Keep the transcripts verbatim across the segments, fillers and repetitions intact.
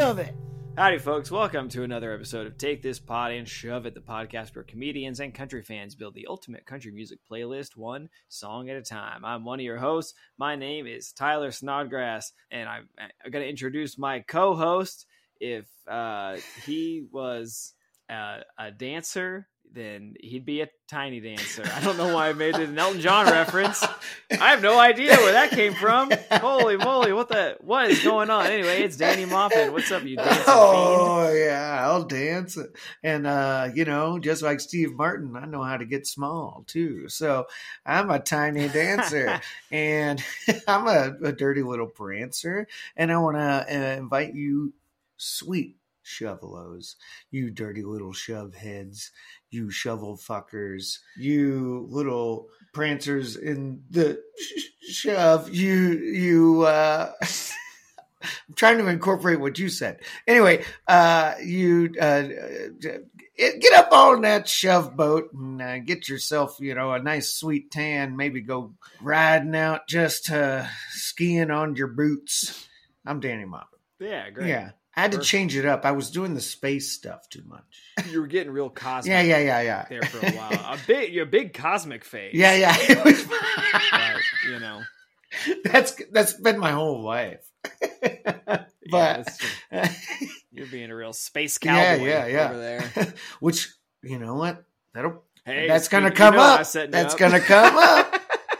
shove it. Howdy, folks. Welcome to another episode of Take This Pod and Shove It, the podcast where comedians and country fans build the ultimate country music playlist, one song at a time. I'm one of your hosts. My name is Tyler Snodgrass, and I'm, I'm going to introduce my co-host. If uh, he was uh, a dancer, then he'd be a tiny dancer. I don't know why I made it an Elton John reference. I have no idea where that came from. Holy moly, what the what is going on? Anyway, it's Danny Moffat. What's up, you dancing Oh, fiend? yeah, I'll dance. And, uh, you know, just like Steve Martin, I know how to get small, too. So I'm a tiny dancer, and I'm a, a dirty little prancer, and I want to uh, invite you, sweet shovelos, you dirty little shove heads, you shovel fuckers, you little prancers in the sh- shove, you, you, uh, I'm trying to incorporate what you said. Anyway, uh, you, uh, get up on that shove boat and uh, get yourself, you know, a nice sweet tan, maybe go riding out, just, uh, skiing on your boots. I'm Danny Moffat. Yeah, great. Yeah. I had to Perfect. change it up. I was doing the space stuff too much. You were getting real cosmic. Yeah, yeah, yeah, yeah. There for a while. A big, you're a big cosmic phase. Yeah, yeah. It was, But, you know. that's that's been my whole life. Yeah, But that's true. You're being a real space cowboy yeah, yeah, yeah. over there. Which, you know what? That'll Hey, that's gonna you come know I'm up. setting you That's up. gonna come up.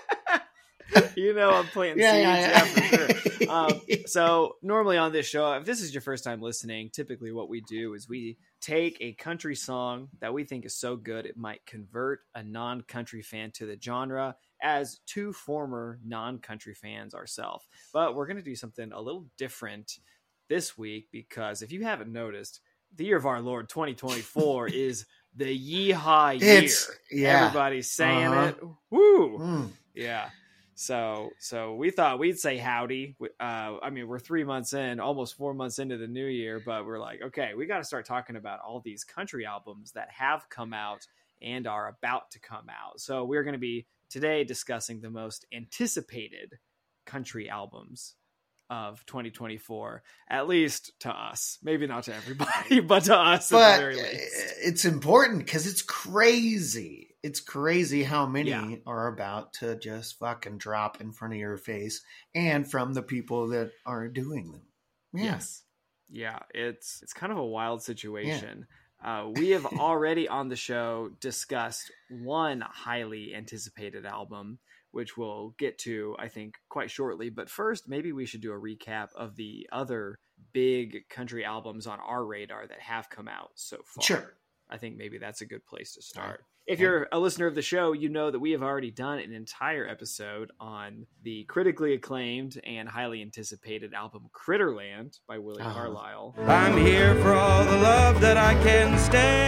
You know I'm planting Yeah, seeds, yeah, yeah, yeah. for sure. Um, so normally on this show, if this is your first time listening, typically what we do is we take a country song that we think is so good it might convert a non-country fan to the genre, as two former non-country fans ourselves. But we're going to do something a little different this week, because if you haven't noticed, the year of our Lord twenty twenty-four is the yeehaw year. It's yeah. Everybody's saying Uh-huh. it. Woo! Mm. Yeah. So so we thought we'd say howdy. Uh, I mean, we're three months in, almost four months into the new year, but we're like, okay, we got to start talking about all these country albums that have come out and are about to come out. So we're going to be today discussing the most anticipated country albums of twenty twenty-four, at least to us. Maybe not to everybody, but to us at But the very least. it's important because it's crazy. It's crazy how many Yeah. are about to just fucking drop in front of your face, and from the people that are doing them. Yeah. Yes. Yeah, it's it's kind of a wild situation. Uh, we have already on the show discussed one highly anticipated album, which we'll get to, I think, quite shortly. But first, maybe we should do a recap of the other big country albums on our radar that have come out so far. Sure. I think maybe that's a good place to start. If you're a listener of the show, you know that we have already done an entire episode on the critically acclaimed and highly anticipated album Critterland by Willie Uh-huh. Carlisle. I'm here for all the love that I can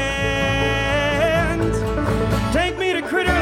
stand. Take me to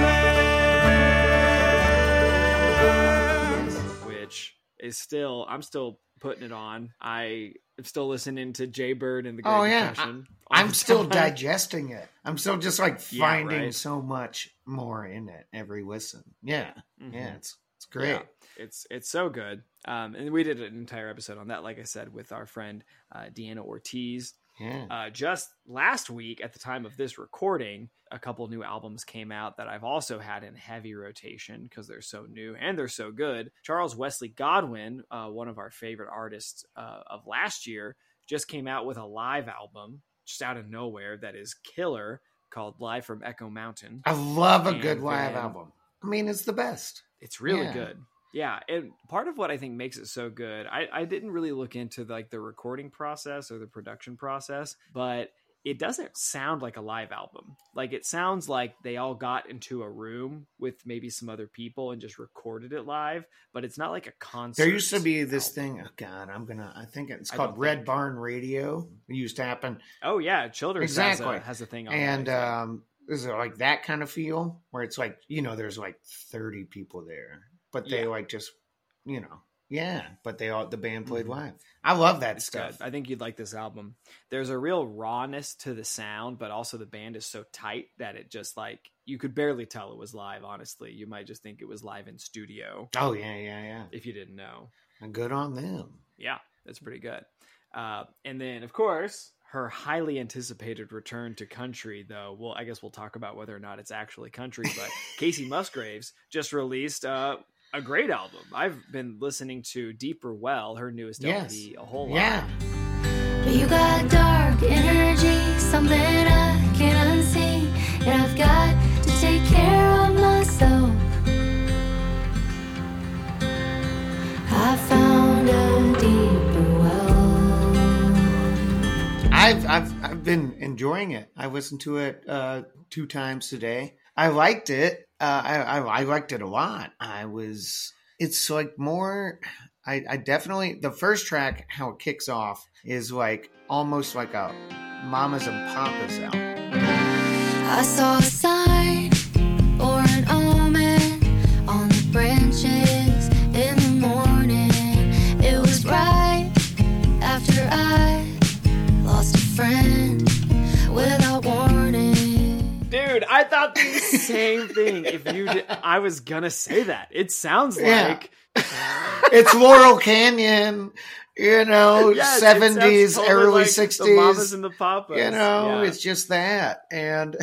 Critterland. Which is still, I'm still putting it on. I am still listening to Jay Bird and the Great Oh, yeah. Depression. all I'm the still time. digesting it. I'm still just like Yeah, finding right. so much more in it every listen. Yeah. Mhm. Yeah. It's it's great. Yeah, it's it's so good. Um, and we did an entire episode on that, like I said, with our friend uh, Deanna Ortiz. Yeah. Uh, just last week, at the time of this recording, a couple new albums came out that I've also had in heavy rotation because they're so new and they're so good. Charles Wesley Godwin, uh, one of our favorite artists uh, of last year, just came out with a live album just out of nowhere that is killer, called Live from Echo Mountain. I love a And good live then- album. I mean, it's the best. It's really Yeah. good. Yeah, and part of what I think makes it so good, I, I didn't really look into like the recording process or the production process, but it doesn't sound like a live album. Like it sounds like they all got into a room with maybe some other people and just recorded it live, but it's not like a concert. There used to be this album. thing. Oh God, I'm gonna. I think it's I called don't Red think- Barn Radio. It used to happen, Oh yeah, Childers Exactly. has, a, has a thing on and it, I think. um, is it like that kind of feel where it's like, you know, there's like thirty people there, but they Yeah. like just, you know, yeah, but they all the band played Mhm. live. I love that It's stuff. good. I think you'd like this album. There's a real rawness to the sound, but also the band is so tight that it just like you could barely tell it was live. Honestly, you might just think it was live in studio Oh yeah, yeah, yeah. if you didn't know. And good on them. Yeah, that's pretty good. Uh, and then, of course, her highly anticipated return to country, though. Well, I guess we'll talk about whether or not it's actually country. But Casey Musgraves just released uh, a great album. I've been listening to Deeper Well, her newest yes. L P, a whole lot. Yeah. You got dark energy, something I can't unsee, and I've got to take care of myself. I found a deeper well. I've I've I've been enjoying it. I listened to it uh, two times today. I liked it. Uh, I, I I liked it a lot. I was. It's like more. I, I definitely the first track, how it kicks off, is like almost like a Mamas and Papas album. I saw a sign or an omen on the branches in the morning. It was right after I lost a friend without warning. Dude, I thought the same thing. If you did, I was gonna say that. It sounds Yeah. like It's Laurel Canyon, you know, Yes, it seventies, sounds totally early like sixties. The Mamas and the Papas. You know, yeah. it's just that. And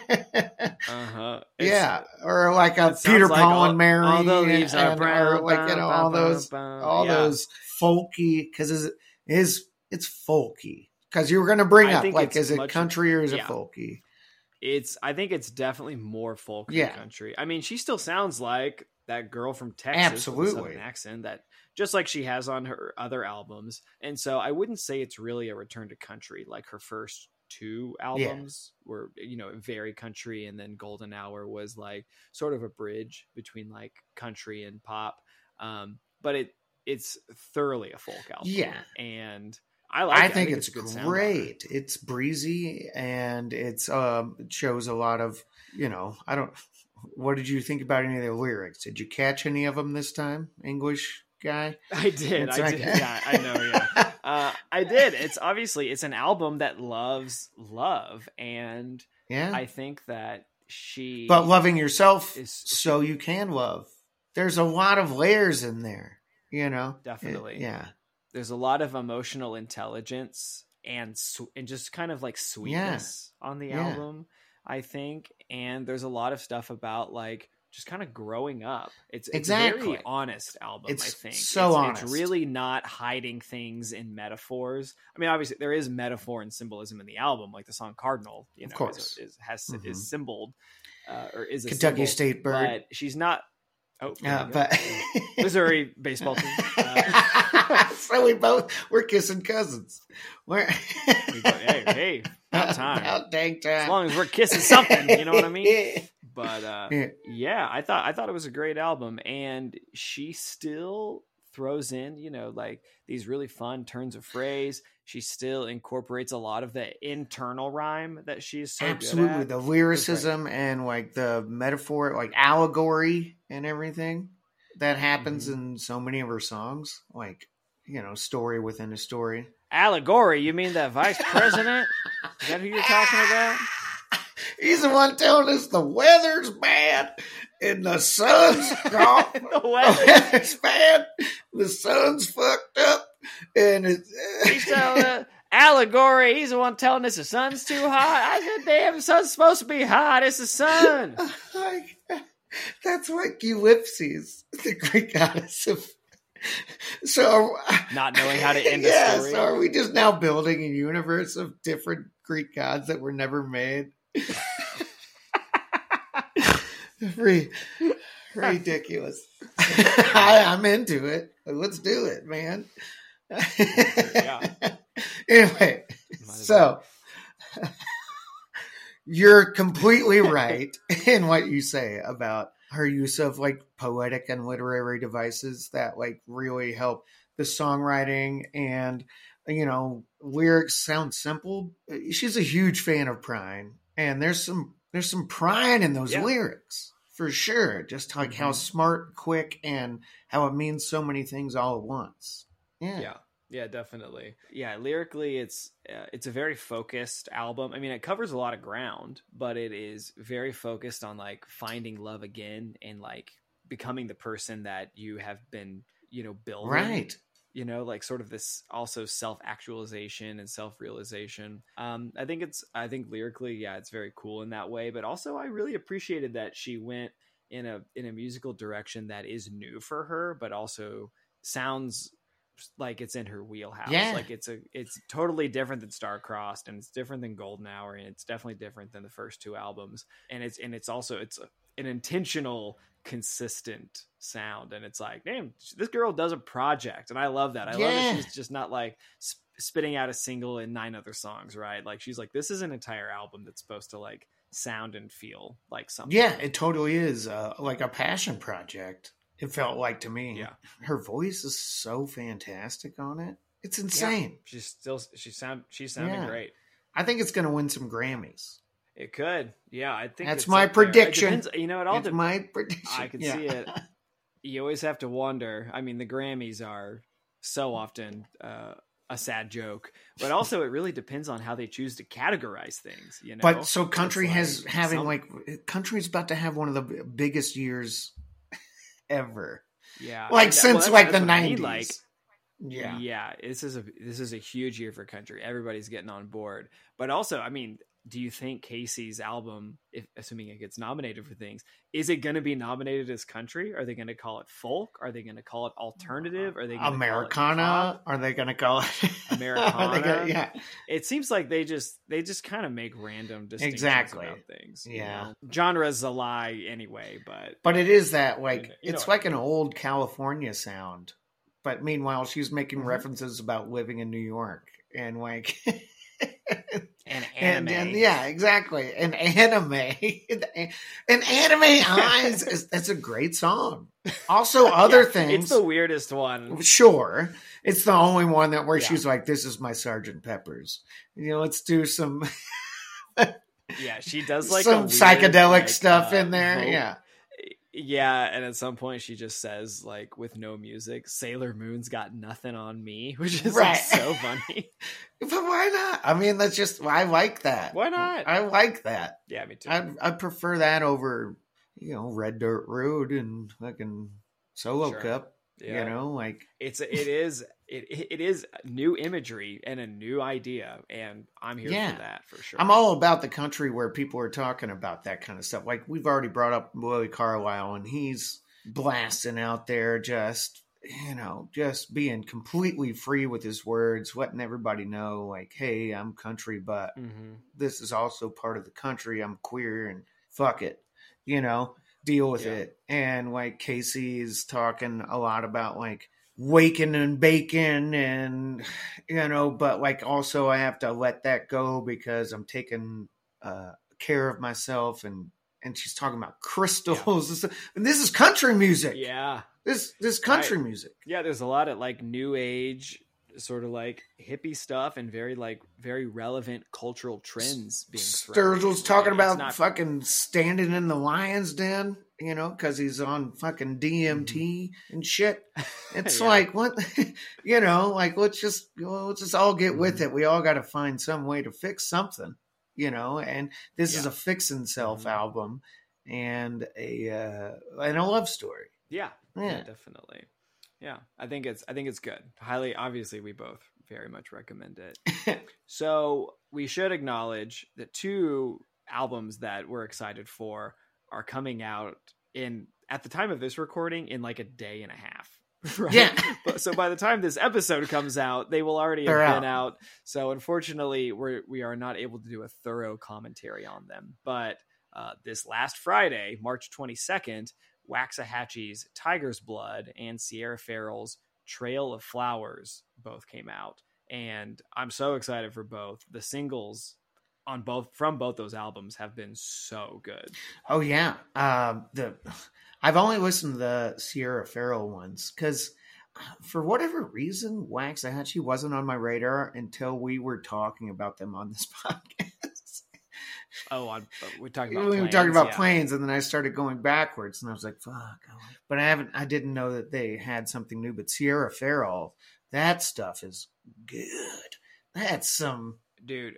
uh-huh. It's, yeah, or like a it sounds Peter, like Paul, all- and Mary. all the leaves and, are brown, or like, you know, all brown, those, brown, all yeah. those folky, because it is, it's folky. Because you were going to bring I up, think like, it's is it much- country or is yeah. it folky? It's. I think it's definitely more folk than Yeah. country. I mean, she still sounds like that girl from Texas with a Absolutely. Southern accent, that just like she has on her other albums. And so I wouldn't say it's really a return to country. Like her first two albums were, you know, very country, and then Golden Hour was like sort of a bridge between like country and pop. Um, but it it's thoroughly a folk album. Yeah. And I like I it. think, I it's, a good sound on it. great. It's breezy and it's um it shows a lot of, you know, I don't. What did you think about any of the lyrics? Did you catch any of them this time, English guy? I did. It's I like- did. Yeah, I know. Yeah, uh, I did. It's obviously it's an album that loves love, and Yeah, I think that she. but loving yourself is- so you can love. There's a lot of layers in there, you know. Definitely. It- yeah. There's a lot of emotional intelligence and sw- and just kind of like sweetness on the Yeah. album, I think. And there's a lot of stuff about like just kind of growing up. It's, it's a Exactly. very honest album, It's I think. so it's, honest. It's really not hiding things in metaphors. I mean, obviously there is metaphor and symbolism in the album, like the song Cardinal, you know, course. is, is has Mhm. is symboled uh, or is a Kentucky symbol, State Bird. but she's not. Oh, there Uh, you go. but Missouri baseball team. Uh, so we both we're kissing cousins. We're we go, hey, hey, about time. About dang time. As long as we're kissing something, you know what I mean? But uh, Yeah. yeah, I thought I thought it was a great album, and she still throws in, you know, like these really fun turns of phrase. She still incorporates a lot of the internal rhyme that she's so Absolutely, good at. the lyricism and like the metaphor, like allegory and everything that happens Mm-hmm. in so many of her songs, like, you know, story within a story. Allegory, you mean that vice president? Is that who you're talking about? He's the one telling us the weather's bad and the sun's off. The The weather. weather's bad. The sun's fucked up, and it's. He's telling us, allegory. He's the one telling us the sun's too hot. I said, damn, the sun's supposed to be hot. It's the sun. Like, that's like Ellipses, the Greek goddess of. So, Not knowing how to end a yeah, story. so are we just now building a universe of different Greek gods that were never made? Free, ridiculous. I, I'm into it. Let's do it, man. Yeah. Anyway, Might as so you're completely right in what you say about her use of like poetic and literary devices that like really help the songwriting, and you know, lyrics sound simple. She's a huge fan of Prine, and there's some there's some Prine in those Yeah. lyrics for sure. Just like how Mhm. smart, quick, and how it means so many things all at once. Yeah. Yeah, yeah, definitely. Yeah, lyrically, it's uh, it's a very focused album. I mean, it covers a lot of ground, but it is very focused on like finding love again and like becoming the person that you have been, you know, building. Right. you know, like sort of this also self-actualization and self-realization. Um, I think it's, I think lyrically, yeah, it's very cool in that way. But also I really appreciated that she went in a, in a musical direction that is new for her, but also sounds like it's in her wheelhouse. Yeah. Like it's a, it's totally different than Star-Crossed, and it's different than Golden Hour, and it's definitely different than the first two albums. And it's, and it's also, it's a, an intentional, consistent sound. And it's like, damn, this girl does a project. And I love that. I Yeah. love that she's just not like sp- spitting out a single and nine other songs, right? Like she's like, this is an entire album that's supposed to like sound and feel like something. Yeah, it totally is uh, like a passion project. It felt like to me. Yeah. Her voice is so fantastic on it. It's insane. Yeah. She's still, she sound, she's sounding Yeah. great. I think it's going to win some Grammys. It could. Yeah. I think That's it's my up there. It prediction. depends- you know, it all It's depends. my prediction. I can Yeah. see it. You always have to wonder. I mean, the Grammys are so often uh, a sad joke, but also it really depends on how they choose to categorize things. You know, But so country It's has like having some- like country's about to have one of the b- biggest years ever. yeah, Like and that- since well, like that's the what I mean, nineties. like yeah. yeah, this is a this is a huge year for country. Everybody's getting on board, but also, I mean, do you think Casey's album, if assuming it gets nominated for things, is it going to be nominated as country? Are they going to call it folk? Are they going to call it alternative? Are they gonna Americana? Call it pop? Are they going to call it Americana? Are they gonna- yeah. It seems like they just they just kind of make random distinctions Exactly. about things. you Yeah. know? Genre's a lie anyway, but But it is that like You know it's what I like an old California sound. But meanwhile, she's making Mhm. references about living in New York and like an and, anime. and yeah, exactly. An anime, an anime eyes. Is, that's a great song. Also, other Yeah, things. It's the weirdest one. Sure, it's the only one that where Yeah. she's like, "This is my Sergeant Pepper's." You know, let's do some Yeah, she does like some a weird, psychedelic like, stuff uh, in there. vocal- Yeah, Yeah, and at some point she just says, like, with no music, Sailor Moon's got nothing on me, which is Right. like so funny. but why not? I mean, that's just I like that. Why not? I like that. Yeah, me too. I I prefer that over, you know, Red Dirt Road and fucking Solo Sure. Cup. Yeah. You know, like It's it is it it is new imagery and a new idea, and I'm here Yeah. for that for sure. I'm all about the country where people are talking about that kind of stuff. Like we've already brought up Willie Carlisle, and he's blasting out there, just you know, just being completely free with his words, letting everybody know, like, hey, I'm country, but hmm this is also part of the country. I'm queer, and fuck it, you know, deal with Yeah. it. And like Casey's talking a lot about like waking and baking, and you know, but like also I have to let that go because I'm taking uh, care of myself, and and she's talking about crystals and stuff. And this is country music. Yeah, This this country Right. music. yeah. There's a lot of like new age, sort of like hippie stuff, and very like very relevant cultural trends being. thrown in, Sturgill's talking right? It's about not- fucking standing in the lion's den, you know, because he's on fucking D M T and shit. It's Yeah. like what, you know, like let's just well, let's just all get with Mhm. it. We all got to find some way to fix something, you know. And this is Yeah. a fixing self Mhm. album and a uh, and a love story. Yeah, yeah, Yeah. definitely. Yeah, I think it's I think it's good. Highly, obviously, we both very much recommend it. So we should acknowledge that two albums that we're excited for are coming out in at the time of this recording in like a day and a half. Right? Yeah. But, so by the time this episode comes out, they will already have They're been out. So unfortunately, we're we are not able to do a thorough commentary on them. But uh, this last Friday, March twenty-second, Waxahachie's Tiger's Blood and Sierra Farrell's Trail of Flowers both came out, and I'm so excited for both. The singles on both from both those albums have been so good. Oh yeah, um, the I've only listened to the Sierra Farrell ones because for whatever reason, Waxahachie wasn't on my radar until we were talking about them on this podcast. Oh, on, we're talking about we were planes, talking about yeah. planes, and then I started going backwards, and I was like, "Fuck!" But I haven't. I didn't know that they had something new. But Sierra Farrell, that stuff is good. That's some Dude.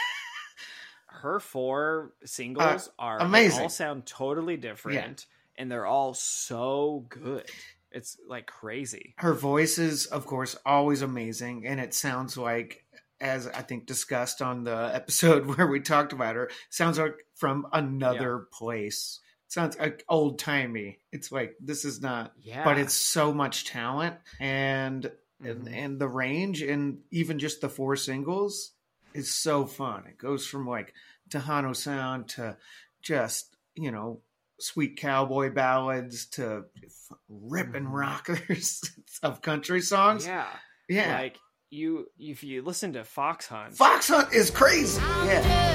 Her four singles are they amazing. all sound totally different, and they're all so good. It's like crazy. Her voice is, of course, always amazing. And it sounds like, as I think discussed on the episode where we talked about her, sounds like from another yeah. place. It sounds like old timey. It's like, this is not, yeah. but it's so much talent and, mm-hmm. and, and the range, and even just the four singles is so fun. It goes from like Tejano sound to just, you know, sweet cowboy ballads to ripping mm-hmm. rockers of country songs. Yeah. Yeah. Like, You, if you listen to Fox Hunt, Fox Hunt is crazy. Yeah.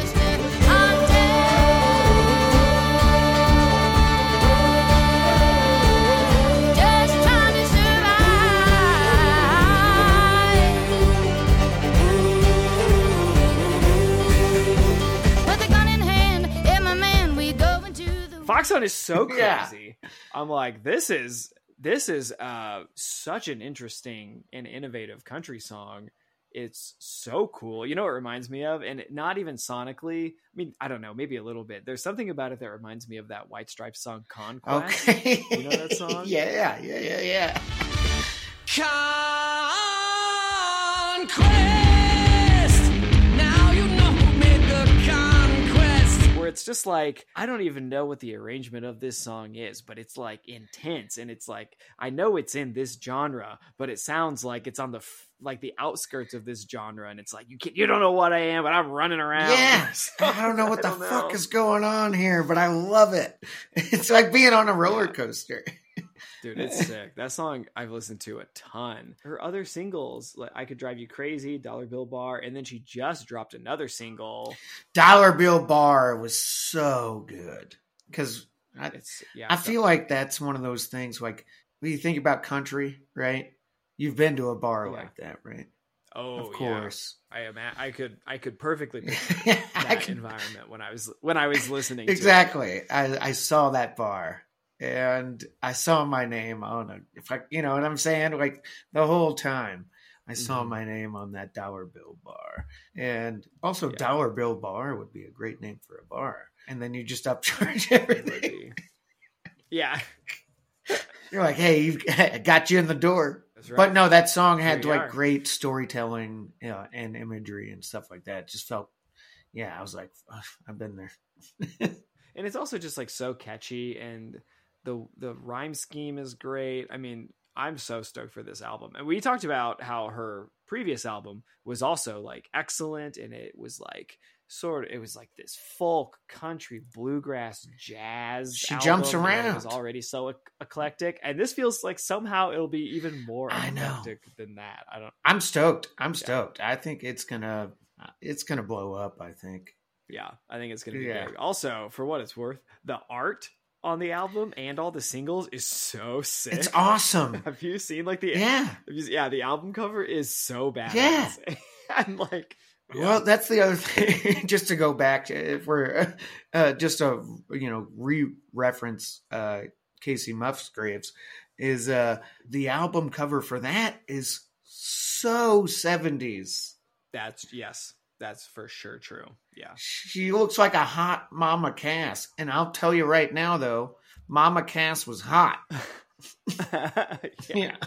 Fox Hunt is so crazy. Yeah. I'm like, this is. This is uh, such an interesting and innovative country song. It's so cool. You know what it reminds me of? And not even sonically. I mean, I don't know, maybe a little bit. There's something about it that reminds me of that White Stripes song, Conquest. Okay. You know that song? yeah, yeah, yeah, yeah. Conquest! Now you know who made the conquest! Where it's just like, I don't even know what the arrangement of this song is, but it's like intense, and it's like, I know it's in this genre, but it sounds like it's on the f- like the outskirts of this genre, and it's like, you can you don't know what I am, but I'm running around. Yes, I don't know what the know. fuck is going on here, but I love it. It's like being on a roller coaster. Dude, it's sick. That song I've listened to a ton. Her other singles, like I Could Drive You Crazy, Dollar Bill Bar, and then she just dropped another single. Dollar Bill Bar was so good. Because I, yeah, I feel like that's one of those things, like, when you think about country, right? You've been to a bar yeah. like that, right? Oh, of course. Yeah. I am. I could. I could perfectly picture that could, environment when I was when I was listening. Exactly. To I, I saw that bar. And I saw my name on a, if I, you know what I'm saying? Like the whole time I saw mm-hmm. my name on that Dollar Bill Bar. And also yeah. Dollar Bill Bar would be a great name for a bar. And then you just upcharge everything. Yeah. You're like, hey, you've got you in the door. That's right. But no, that song had Here like are. great storytelling, you know, and imagery and stuff like that. It just felt, yeah, I was like, oh, I've been there. And it's also just like so catchy, and The the rhyme scheme is great. I mean, I'm so stoked for this album. And we talked about how her previous album was also like excellent, and it was like sort of it was like this folk, country, bluegrass, jazz. She album, jumps around. It was already so ec- eclectic, and this feels like somehow it'll be even more I eclectic know. than that. I don't. I'm stoked. I'm stoked. Yeah. I think it's gonna it's gonna blow up. I think. Yeah, I think it's gonna be yeah. big. Also, for what it's worth, the art on the album and all the singles is so sick. It's awesome. Have you seen like the yeah you, yeah the album cover is so badass. Yeah. I'm like yeah. Well, that's the other thing. Just to go back to, if we're uh, just a you know re-reference uh, Casey Musgraves, is uh, the album cover for that is so seventies. That's yes. That's for sure true. Yeah. She looks like a hot Mama Cass. And I'll tell you right now, though, Mama Cass was hot. yeah. yeah.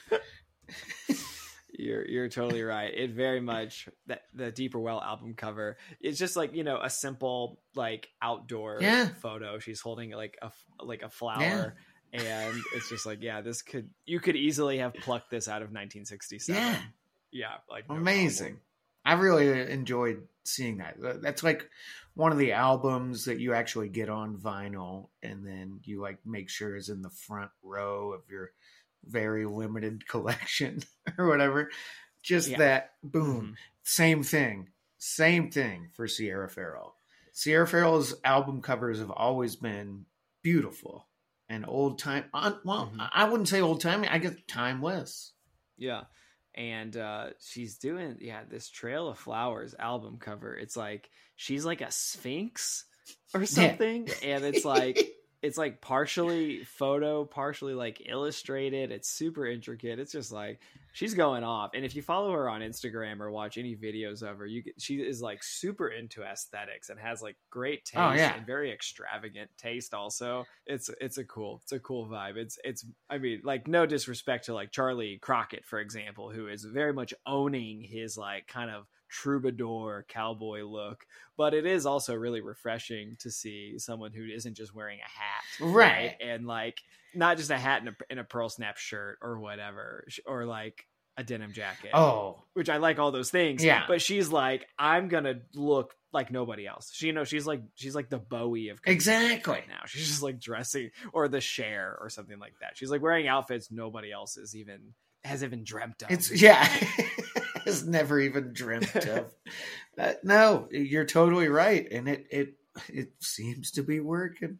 You're you're totally right. It very much, that the Deeper Well album cover, it's just like, you know, a simple like outdoor yeah. photo. She's holding like a like a flower. Yeah. And it's just like, yeah, this could, you could easily have plucked this out of nineteen sixty-seven. Yeah. Yeah. Like no amazing. problem. I really enjoyed seeing that. That's like one of the albums that you actually get on vinyl, and then you like make sure is in the front row of your very limited collection or whatever. Just yeah. that, boom. Mm-hmm. Same thing. Same thing for Sierra Farrell. Sierra Farrell's album covers have always been beautiful and old time. Well, mm-hmm. I wouldn't say old time. I guess timeless. Yeah. And uh, she's doing, yeah, this Trail of Flowers album cover. It's like, she's like a sphinx or something. Yeah. And it's like, it's like partially photo, partially like illustrated. It's super intricate. It's just like she's going off. And if you follow her on Instagram or watch any videos of her, you get, she is like super into aesthetics and has like great taste Oh, yeah. and very extravagant taste. Also, it's it's a cool it's a cool vibe. It's it's I mean, like, no disrespect to like Charlie Crockett, for example, who is very much owning his like kind of troubadour cowboy look, but it is also really refreshing to see someone who isn't just wearing a hat, Right. and like not just a hat and a, and a pearl snap shirt or whatever, or like a denim jacket, Oh, which I like all those things. Yeah. But she's like, I'm gonna look like nobody else. She, you know, she's like, she's like the Bowie of country exactly. right now. She's just like dressing, or the Cher or something like that. She's like wearing outfits nobody else is even has even dreamt of. It's yeah, has never even dreamt of. Uh, no, you're totally right, and it it it seems to be working.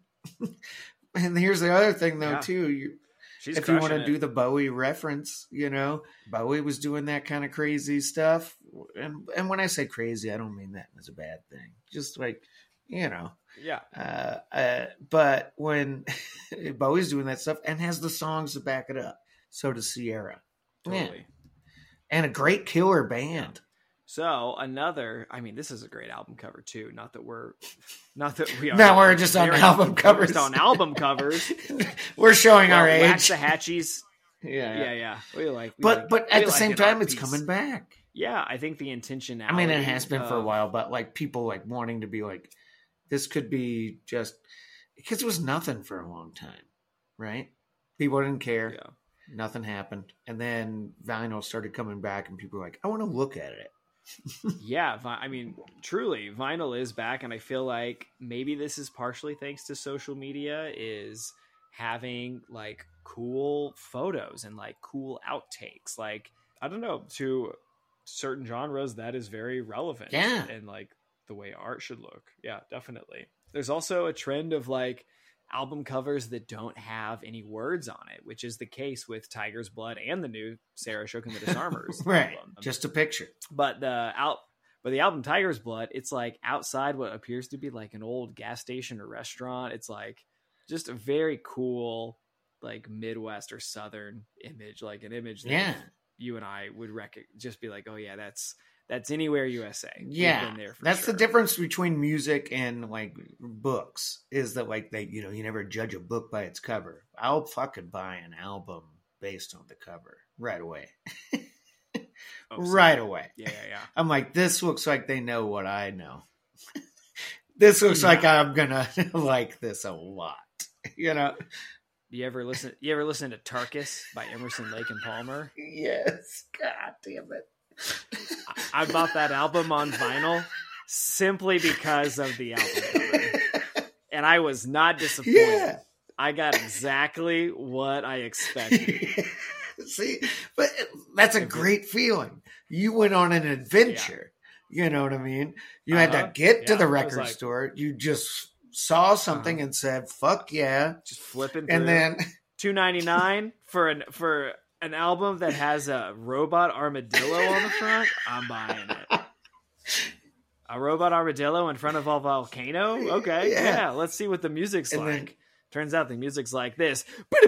And here's the other thing, though, Yeah. too. You, She's if you want to crushing do it. the Bowie reference, you know, Bowie was doing that kind of crazy stuff, and and when I say crazy, I don't mean that as a bad thing. Just like, you know. Yeah. Uh, uh, but when Bowie's doing that stuff and has the songs to back it up, so does Sierra. Totally. Yeah. And a great killer band. So another, I mean, this is a great album cover too. Not that we're, not that we are. No, we're just on very album focused covers. On album covers, We're showing Well, our age. Waxahachie's. Yeah, Yeah, yeah. We like, we But like- but we at the like same an time, art it's piece. coming back. Yeah, I think the intentionality. I mean, it has been for a of- while, but like people like wanting to be like, this could be just because it was nothing for a long time, right? People didn't care. Yeah. Nothing happened, and then vinyl started coming back, and people were like, I want to look at it. Yeah, vi- I mean, truly, vinyl is back, and I feel like maybe this is partially thanks to social media, is having like cool photos and like cool outtakes. Like, I don't know, to certain genres that is very relevant. Yeah. And like the way art should look. Yeah, definitely. There's also a trend of like album covers that don't have any words on it, which is the case with Tiger's Blood and the new Sarah Shook and the Disarmers Right, album. just a picture. But the out, but the album Tiger's Blood, it's like outside what appears to be like an old gas station or restaurant. It's like just a very cool, like Midwest or Southern image, like an image that Yeah. you and I would rec- just be like, oh yeah, that's that's anywhere U S A. We've Yeah, been there for that's sure. the difference between music and like books, is that like they, you know, you never judge a book by its cover. I'll fucking buy an album based on the cover right away. Oh, so- right away. Yeah, yeah, yeah. I'm like, this looks like they know what I know. This looks Yeah. like I'm gonna like this a lot. You know? You ever listen? You ever listen to Tarkus by Emerson, Lake and Palmer? Yes. God damn it. I, I bought that album on vinyl simply because of the album cover, and I was not disappointed. Yeah. I got exactly what I expected. See, but that's a great feeling. You went on an adventure. You know what I mean? You had Uh-huh. to get to Yeah, the I was record like- store. You just saw something and said, fuck yeah. Just flipping through. And then, two ninety-nine for an for an album that has a robot armadillo on the front. I'm buying it. A robot armadillo in front of a volcano? Okay, Yeah. yeah. Let's see what the music's And then- like. Turns out the music's like this.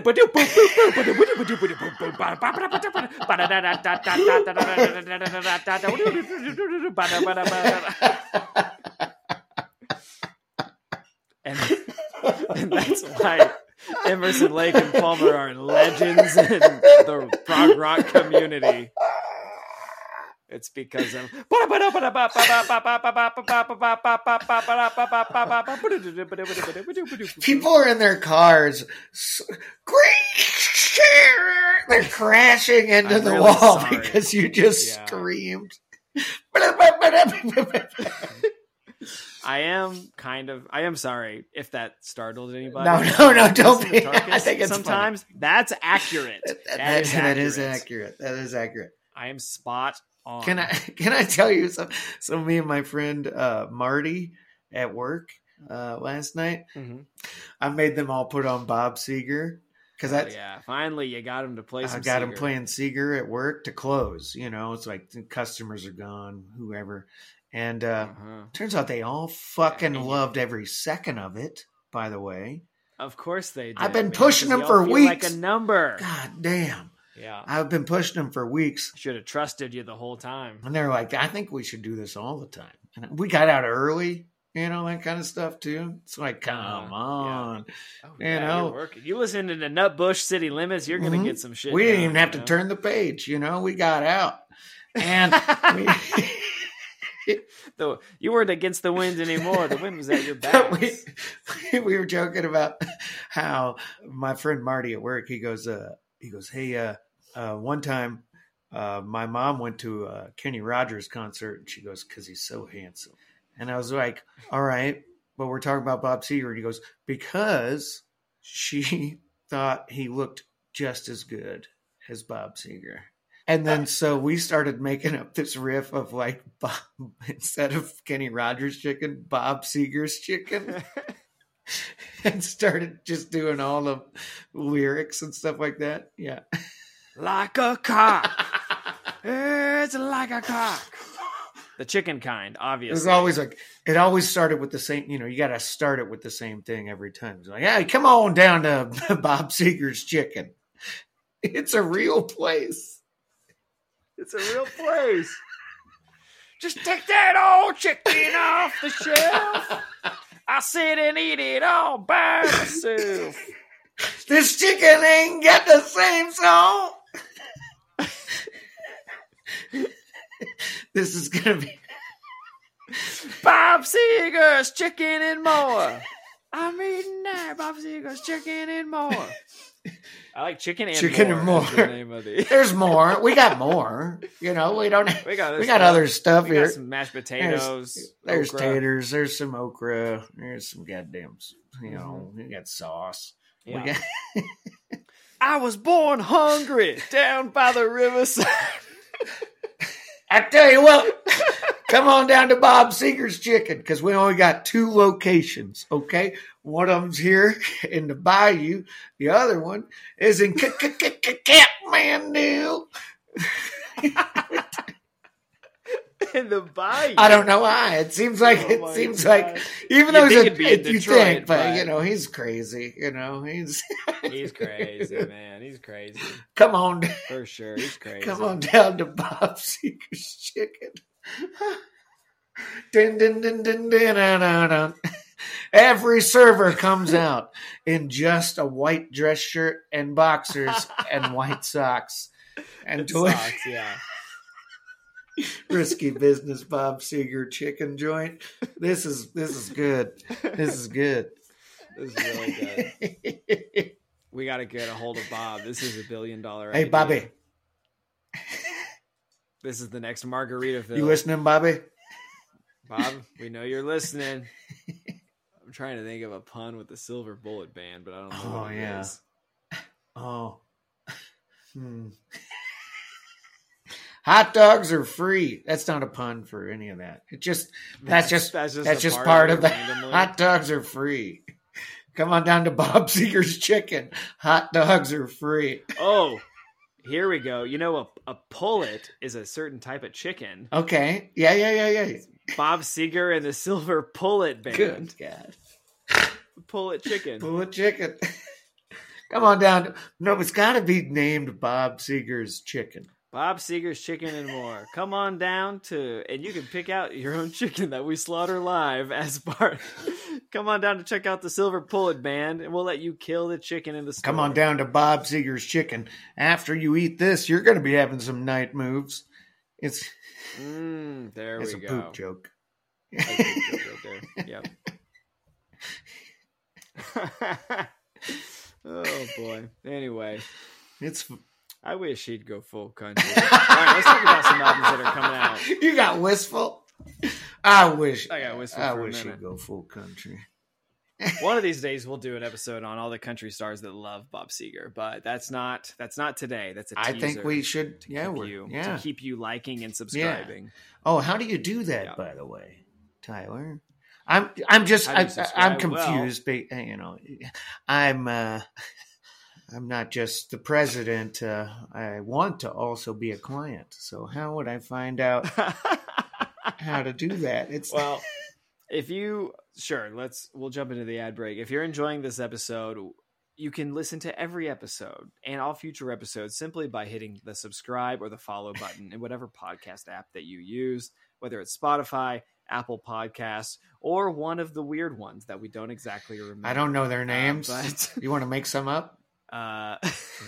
And, and that's why Emerson, Lake, and Palmer are legends in the prog rock community. It's because of people are in their cars. They're crashing into I'm the really wall sorry. because you just Yeah. screamed. I am kind of I am sorry if that startled anybody. No, no, no, don't Listen be. to Tarkus. I think it's sometimes that's accurate. That, That that- is that is accurate. accurate. That is accurate. I am spot on. Can I can I tell you some? So me and my friend uh, Marty at work uh, last night, Mhm. I made them all put on Bob Seger because Oh, I yeah, finally you got him to play I some got him Seeger. playing Seger at work to close. You know, it's like the customers are gone, whoever, and uh, Uh-huh. turns out they all fucking Yeah, and you- loved every second of it. By the way, Of course they did. I've been man, pushing 'cause them y'all for feel weeks. Like a number. God damn. Yeah. I've been pushing them for weeks. Should have trusted you the whole time. And they're like, I think we should do this all the time. And we got out early, you know, that kind of stuff too. It's like, come Uh, on. Oh, You yeah, know. you're working. You listen to the Nutbush City Limits, you're gonna Mhm. get some shit. We didn't down, even have you to know? turn the page, you know, we got out. And we, Though you weren't against the wind anymore. The wind was at your back. we, we were joking about how my friend Marty at work, he goes, uh, he goes, hey, uh, uh, one time uh, my mom went to a Kenny Rogers concert and she goes, cause he's so handsome. And I was like, all right, but we're talking about Bob Seger. And he goes, because she thought he looked just as good as Bob Seger. And then so we started making up this riff of like, Bob, instead of Kenny Rogers chicken, Bob Seger's chicken. And started just doing all the lyrics and stuff like that. Yeah. Like a cock. It's like a cock. The chicken kind, It obviously. was always like, it always started with the same, you know, you got to start it with the same thing every time. It's like, hey, come on down to Bob Seger's Chicken. It's a real place. It's a real place. Just take that old chicken off the shelf. I sit and eat it all by myself. This chicken ain't got the same song. This is going to be Bob Seger's Chicken and More. I'm eating that Bob Seger's Chicken and More. I like chicken and Chicken more. and More. Is the name of the... There's more. We got more. You know, we don't. We got, we got other stuff we here. got some mashed potatoes. There's, there's okra. taters. There's some okra. There's some goddamn. You know, we got sauce. Yeah. We got, I was born hungry down by the riverside. I tell you what, come on down to Bob Seger's Chicken because we only got two locations. Okay, one of them's here in the bayou. The other one is in Kathmandu. In the bayou. I don't know why. It seems like Oh it my seems God. like even You'd though he's think a it'd be in you Detroit, think, but, but- you know he's crazy. You know he's He's crazy, man. He's crazy. come on, For sure. He's crazy. come on down to Bob Seger's Chicken. Dun, dun, dun, dun, dun, dun, dun, dun. Every server comes out in just a white dress shirt and boxers and white socks. And It to sucks, yeah. risky business Bob Seger chicken joint. This is this is good. This is good. This is really good. We got to get a hold of Bob. This is a billion dollar Hey idea. Bobby, This is the next Margaritaville. you listening, Bobby? Bob, we know you're listening. I'm trying to think of a pun with the silver bullet band, but I don't know Oh, what it yeah. is. Oh. Hmm. Hot dogs are free. That's not a pun for any of that. It just that's just That's just that's a just part part of of it the randomly. hot dogs are free. Come on down to Bob Seger's Chicken. Hot dogs are free. Oh, here we go. You know, a, a pullet is a certain type of chicken. Okay. Yeah, yeah, yeah, yeah. Bob Seger and the Silver Pullet Band. Good God. Pullet chicken. Bullet chicken. Come on down. To, no, it's got to be named Bob Seger's Chicken. Bob Seger's Chicken and More. Come on down to, and you can pick out your own chicken that we slaughter live as part. Come on down to check out the Silver Pullet Band, and we'll let you kill the chicken in the store. Come on down to Bob Seger's Chicken. After you eat this, you're going to be having some night moves. It's Mm, there it's we a go. poop joke. That's a poop joke right there. Yep. Oh boy. Anyway, It's I wish he'd go full country. All right, let's talk about some albums that are coming out. you got wistful. I wish. I got wistful I for a wish minute. he'd go full country. One of these days, we'll do an episode on all the country stars that love Bob Seger, but that's not that's not today. That's a I teaser think we should. to Yeah, keep we're, you yeah. to keep you liking and subscribing. Oh, how do you do that? Yeah. By the way, Tyler, I'm I'm just How do you I, subscribe? I'm confused. But you know, I'm uh, I'm not just the president. Uh, I want to also be a client. So how would I find out how to do that? It's Well, If you sure, let's we'll jump into the ad break. If you're enjoying this episode, you can listen to every episode and all future episodes simply by hitting the subscribe or the follow button in whatever podcast app that you use, whether it's Spotify, Apple Podcasts, or one of the weird ones that we don't exactly remember. I don't know their names. Uh, but you want to make some up? Uh,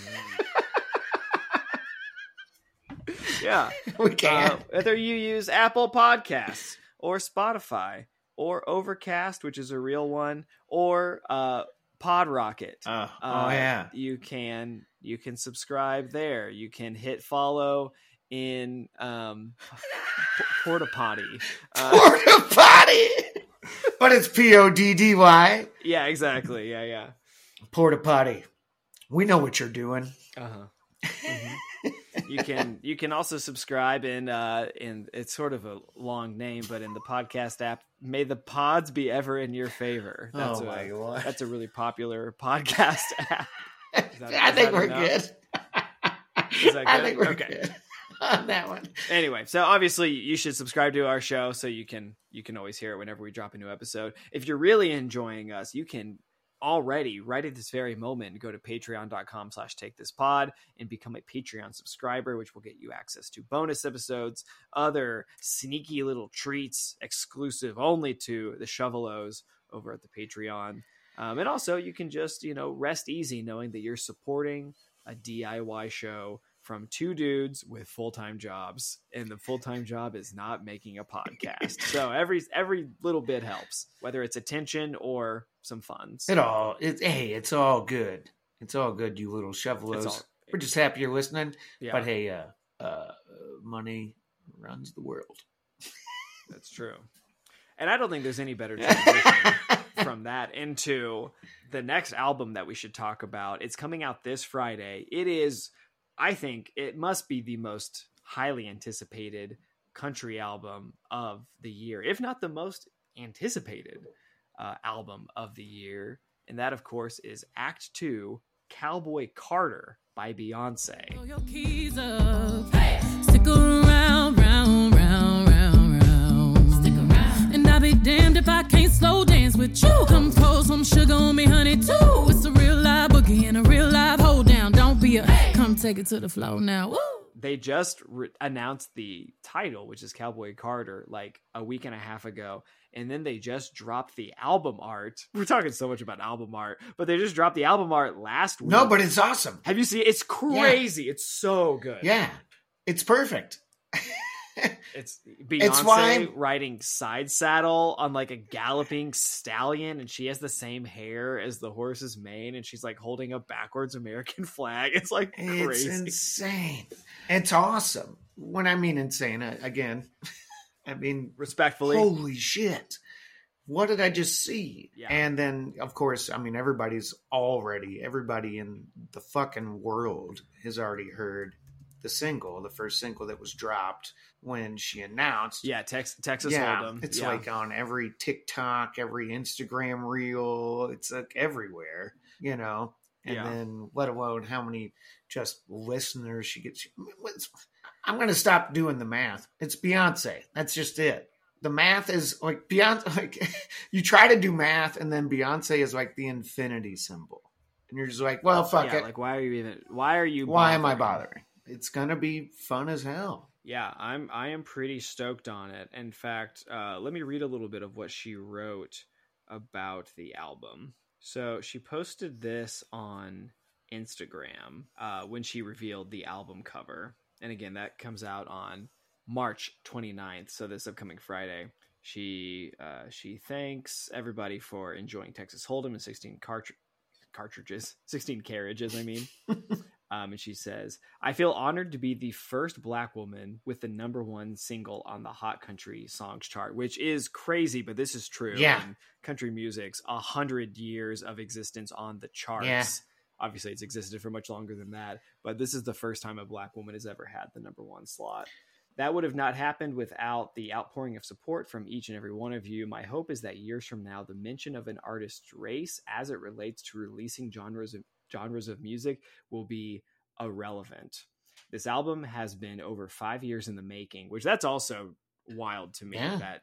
yeah, we can. Uh, whether you use Apple Podcasts or Spotify or Overcast, which is a real one, or uh, Pod Rocket. Oh, uh, oh yeah. You can you can subscribe there. You can hit follow in um, Porta Potty. Uh, Porta Potty! But it's P O D D Y. Yeah, exactly. Yeah, yeah. Porta Potty. We know what you're doing. Uh-huh. Mm-hmm. You can you can also subscribe in uh in it's sort of a long name, but in the podcast app, May the Pods Be Ever in Your Favor. That's oh a, my God. That's a really popular podcast app. That, I think we're enough? good. Is that good? I think we're okay. good on that one. Anyway, so obviously you should subscribe to our show so you can you can always hear it whenever we drop a new episode. If you're really enjoying us, you can already right at this very moment go to patreon.com slash take this pod and become a Patreon subscriber, which will get you access to bonus episodes, other sneaky little treats exclusive only to the Shovelos over at the Patreon. Um, and also you can just, you know, rest easy knowing that you're supporting a D I Y show from two dudes with full-time jobs, and the full-time job is not making a podcast. So every every little bit helps, whether it's attention or some funds. It all, it's, hey, it's all good. It's all good, you little shovelos. all- We're just happy you're listening. Yeah, But hey, uh, uh, money runs the world. that's true. And I don't think there's any better transition from that into the next album that we should talk about. It's coming out this Friday. It is, I think, it must be the most highly anticipated country album of the year, if not the most anticipated uh, album of the year. And that, of course, is Act Two, Cowboy Carter by Beyonce. Throw your keys up. Hey. Stick around, round, round, round, round. Stick around. And I'll be damned if I can't slow dance with you. Come pour some sugar on me, honey, too. It's a real live boogie and a real live hold down. Don't be a hey. Come take it to the floor now. Woo. They just re- announced the title, which is Cowboy Carter, like a week and a half ago. And then they just dropped the album art. We're talking so much about album art, but they just dropped the album art last week. No, but it's awesome. Have you seen it? It's crazy. Yeah. It's so good. Yeah, it's perfect. It's Beyonce It's why- riding side saddle on like a galloping stallion, and she has the same hair as the horse's mane, and she's like holding a backwards American flag. It's like crazy. It's insane. It's awesome. When I mean insane, I, again, I mean Respectfully. holy shit. What did I just see? Yeah. And then, of course, I mean, everybody's already, everybody in the fucking world has already heard the single, the first single that was dropped when she announced. Yeah, Tex- Texas Yeah, Hold'em. it's Yeah. like on every TikTok, every Instagram reel. It's like everywhere, you know. And Yeah. then, let alone how many just listeners she gets. I'm going to stop doing the math. It's Beyonce. That's just it. The math is like Beyonce. Like you try to do math, and then Beyonce is like the infinity symbol, and you're just like, well, fuck yeah, it. like why are you even? Why are you? Why am I bothering? bothering? It's gonna be fun as hell. Yeah, I'm I am pretty stoked on it. In fact, uh, let me read a little bit of what she wrote about the album. So she posted this on Instagram uh, when she revealed the album cover. And again, that comes out on March twenty-ninth, so this upcoming Friday. She uh, she thanks everybody for enjoying Texas Hold'em and sixteen cart- cartridges, sixteen carriages, I mean. Um, and she says, I feel honored to be the first Black woman with the number one single on the Hot Country Songs chart, which is crazy, but this is true. Yeah. In country music's a hundred years of existence on the charts. Yeah. Obviously, it's existed for much longer than that, but this is the first time a Black woman has ever had the number one slot. That would have not happened without the outpouring of support from each and every one of you. My hope is that years from now, the mention of an artist's race as it relates to releasing genres of genres of music will be irrelevant. This album has been over five years in the making, which that's also wild to me Yeah. that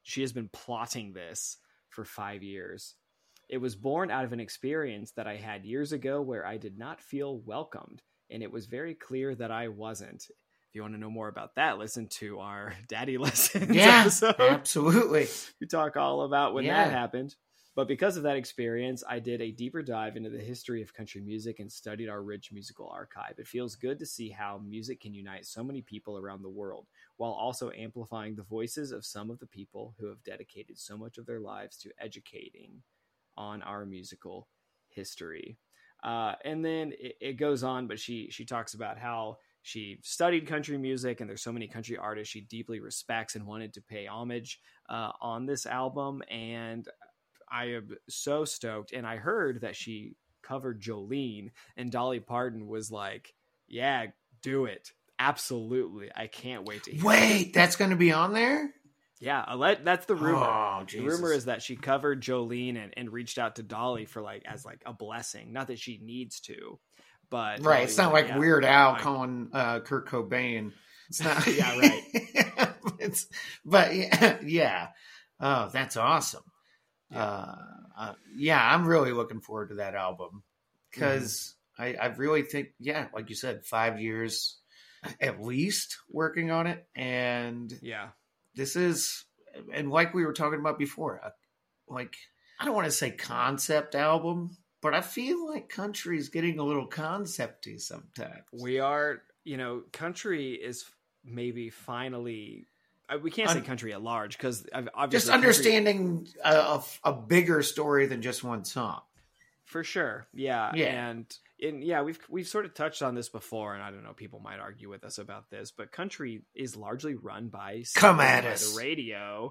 she has been plotting this for five years. It was born out of an experience that I had years ago where I did not feel welcomed, and it was very clear that I wasn't. If you want to know more about that, listen to our Daddy Lessons Yeah, episode. absolutely. We talk all about when Yeah. that happened. But because of that experience, I did a deeper dive into the history of country music and studied our rich musical archive. It feels good to see how music can unite so many people around the world, while also amplifying the voices of some of the people who have dedicated so much of their lives to educating on our musical history. Uh, and then it, it goes on, but she she talks about how she studied country music, and there's so many country artists she deeply respects and wanted to pay homage uh, on this album. And I am so stoked. And I heard that she covered Jolene, and Dolly Parton was like, yeah, do it. Absolutely. I can't wait to hear Wait, it. that's going to be on there? Yeah, I'll let, that's the rumor. Oh, the Jesus. rumor is that she covered Jolene and, and reached out to Dolly for like as like a blessing. Not that she needs to, but Right. Dolly It's was not like yeah, Weird Al I- calling uh, Kurt Cobain. It's not. Yeah, right. it's, but yeah, yeah. Oh, that's awesome. Yeah. Uh, uh, yeah, I'm really looking forward to that album because Mm-hmm. I, I really think, yeah, like you said, five years at least working on it. And Yeah. this is, and like we were talking about before, uh, like, I don't want to say concept album, but I feel like country is getting a little concepty sometimes. We are, you know, country is maybe finally, uh, we can't say Un- country at large because obviously Just country- understanding a, a, a bigger story than just one song. for sure. Yeah. Yeah. And, and yeah, we've, we've sort of touched on this before, and I don't know, people might argue with us about this, but country is largely run by, Come singers at by us. the radio.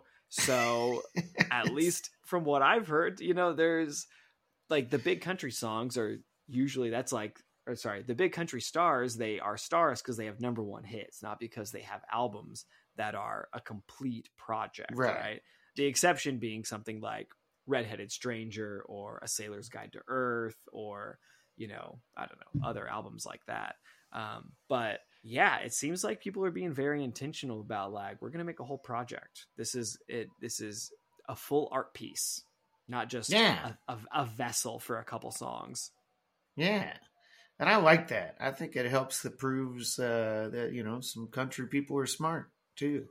So at least from what I've heard, you know, there's like the big country songs are usually that's like, or sorry, the big country stars, they are stars because they have number one hits, not because they have albums that are a complete project, Right. right? The exception being something like Redheaded Stranger or A Sailor's Guide to Earth or, you know, I don't know, other albums like that. Um, but yeah, it seems like people are being very intentional about like, we're going to make a whole project. This is it. This is a full art piece, not just Yeah. a, a, a vessel for a couple songs. Yeah. And I like that. I think it helps that proves uh, that, you know, some country people are smart too.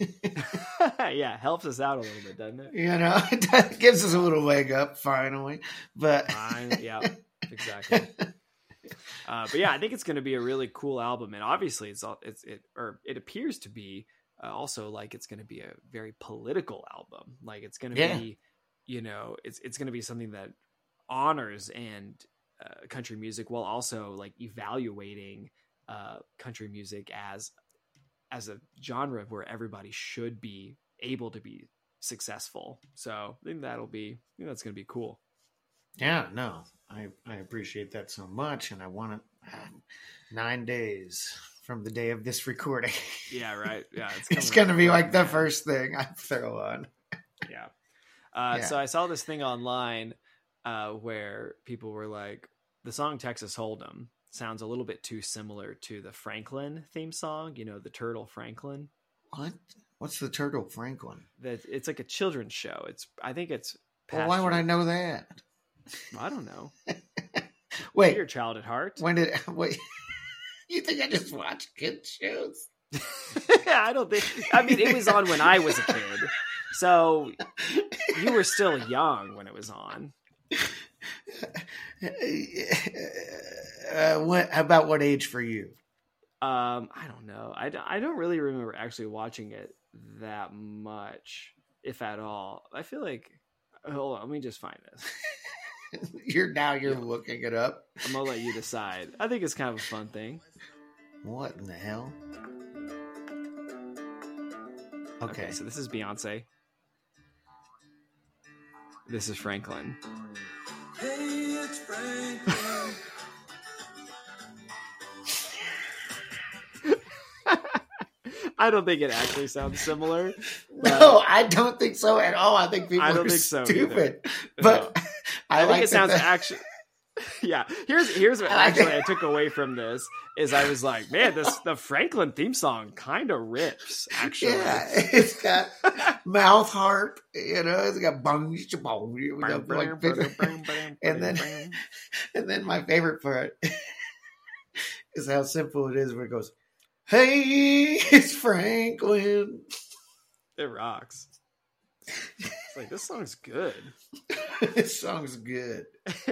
Yeah, helps us out a little bit, doesn't it? You know, it gives us a little leg up finally. But Fine. Yeah, exactly. Uh, but yeah, I think it's going to be a really cool album, and obviously, it's all it's it or it appears to be uh, also like it's going to be a very political album. Like it's going to Yeah. be, you know, it's it's going to be something that honors and uh, country music while also like evaluating uh, country music as as a genre where everybody should be able to be successful. So I think that'll be, I think that's going to be cool. yeah, no, I, I appreciate that so much. And I want it uh, nine days from the day of this recording. Yeah, right. Yeah, it's, It's coming going to up be quick, like the man. first thing I throw on. Yeah. Uh, Yeah. So I saw this thing online uh, where people were like, the song Texas Hold'em sounds a little bit too similar to the Franklin theme song, you know, the Turtle Franklin. What? What's the Turtle Franklin? That it's like a children's show. It's I think it's Well, why would past I your- know that? I don't know. Wait, You're a child at heart. when did, wait, you think I just watch kids shows? I don't think. I mean, it was on when I was a kid, so you were still young when it was on. Uh, what about what age for you? Um, I don't know. I, don't- I don't really remember actually watching it that much, if at all. I feel like. Hold on, let me just find this. You're now you're looking it up. I'm gonna let you decide. I think it's kind of a fun thing. What in the hell? Okay, Okay. so this is Beyonce. This is Franklin. I don't think it actually sounds similar. but- No, I don't think so at all. I think people I don't are think so stupid. either. But No. I, I, like think it that sounds the- actually. Yeah, here's here's what actually I took away from this is I was like, man, this the Franklin theme song kind of rips. Actually, yeah, it's got mouth harp, you know, it's got bong, bong, like, and then and then my favorite part is how simple it is where it goes, "Hey, it's Franklin." It rocks. It's like, this song's good. This song's good.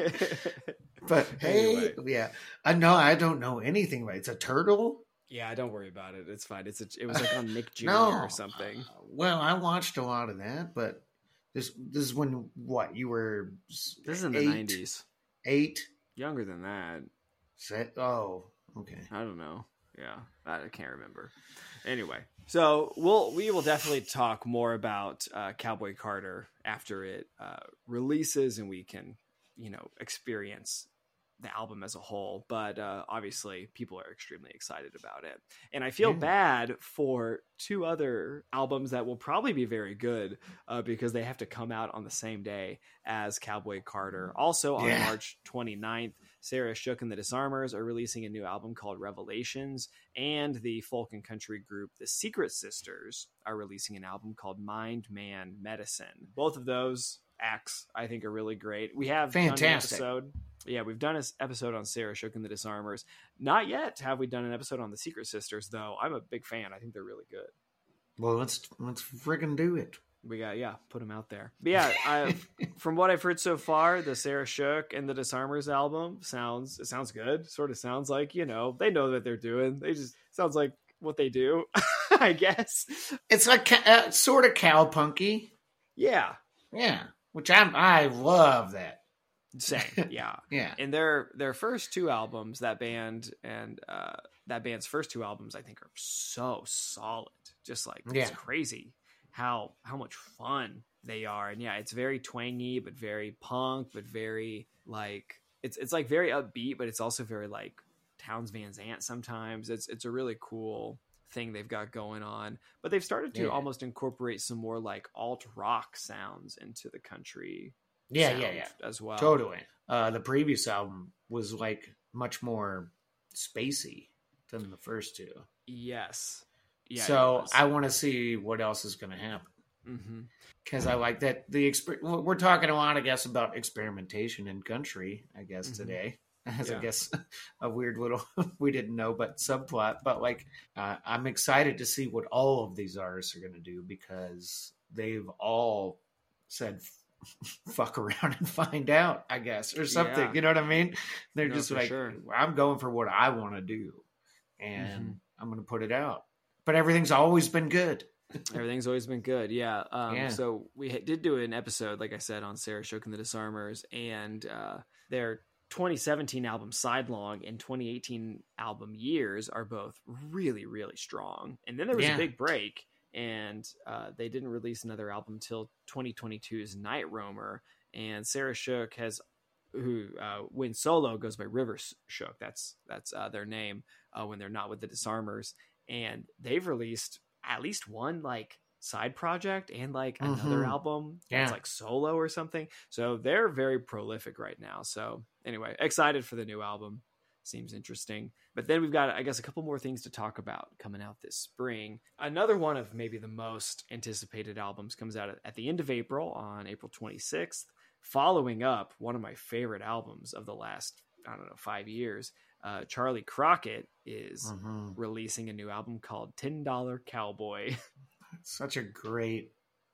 But hey, Anyway. yeah, I know I don't know anything about it. It's a turtle. Yeah, don't worry about it. It's fine. It's a, it was like on Nick Junior No, or something. Uh, well, I watched a lot of that, but this this is when what you were. This is in the eight, nineties. Eight. Younger than that. Set. Oh, okay. I don't know. Yeah, I can't remember. Anyway, so we'll we will definitely talk more about uh, Cowboy Carter after it uh, releases, and we can, you know, experience the album as a whole. But uh, obviously, people are extremely excited about it, and I feel Yeah. bad for two other albums that will probably be very good uh, because they have to come out on the same day as Cowboy Carter. Also on Yeah. March twenty-ninth. Sarah Shook and the Disarmers are releasing a new album called Revelations, and the folk and country group The Secret Sisters are releasing an album called Mind, Man, Medicine. Both of those acts, I think, are really great. We have done an Fantastic. episode. Yeah, we've done an episode on Sarah Shook and the Disarmers. Not yet have we done an episode on The Secret Sisters, though. I'm a big fan. I think they're really good. Well, let's let's friggin' do it. We got, yeah, put them out there. But yeah, I, from what I've heard so far, the Sarah Shook and the Disarmers album sounds, it sounds good. Sort of sounds like, you know, they know what they're doing. They just, sounds like what they do, I guess. It's like ca- uh, sort of cowpunky. Yeah. Yeah, which I I love that. Same. Yeah. Yeah. And their, their first two albums, that band and uh, that band's first two albums, I think are so solid. Just like, it's Yeah. crazy how how much fun they are. And yeah, it's very twangy but very punk, but very like it's it's like very upbeat, but it's also very like Townes Van Zandt sometimes. It's it's a really cool thing they've got going on. But they've started to Yeah. almost incorporate some more like alt rock sounds into the country Yeah, sound yeah, yeah. as well. Totally. Uh, the previous album was like much more spacey than the first two. Yes. Yeah. so I want to see what else is going to happen. Mm-hmm. Because I like that the exper- well, we're talking a lot, I guess, about experimentation in country. I guess Mhm. today, as Yeah. I guess a weird little we didn't know, but subplot. But like, uh, I'm excited to see what all of these artists are going to do because they've all said fuck around and find out, I guess, or something. Yeah. You know what I mean? They're No, just for like, sure. I'm going for what I want to do, and Mhm. I'm going to put it out. But everything's always been good. Everything's always been good. Yeah. Um, Yeah. So we ha- did do an episode, like I said, on Sarah Shook and the Disarmers, and uh, their twenty seventeen album Sidelong and twenty eighteen album Years are both really, really strong. And then there was Yeah. a big break, and uh, they didn't release another album till twenty twenty-two's Night Roamer. And Sarah Shook has, who uh, when solo goes by River Shook. That's that's uh, their name uh, when they're not with the Disarmers. And they've released at least one like side project and like another Mhm. album Yeah. that's like solo or something. So they're very prolific right now. So anyway, excited for the new album. Seems interesting. But then we've got, I guess, a couple more things to talk about coming out this spring. Another one of maybe the most anticipated albums comes out at, at the end of April on April twenty-sixth, following up one of my favorite albums of the last, I don't know, five years. Uh, Charlie Crockett is Mhm. releasing a new album called ten dollar Cowboy. Such a great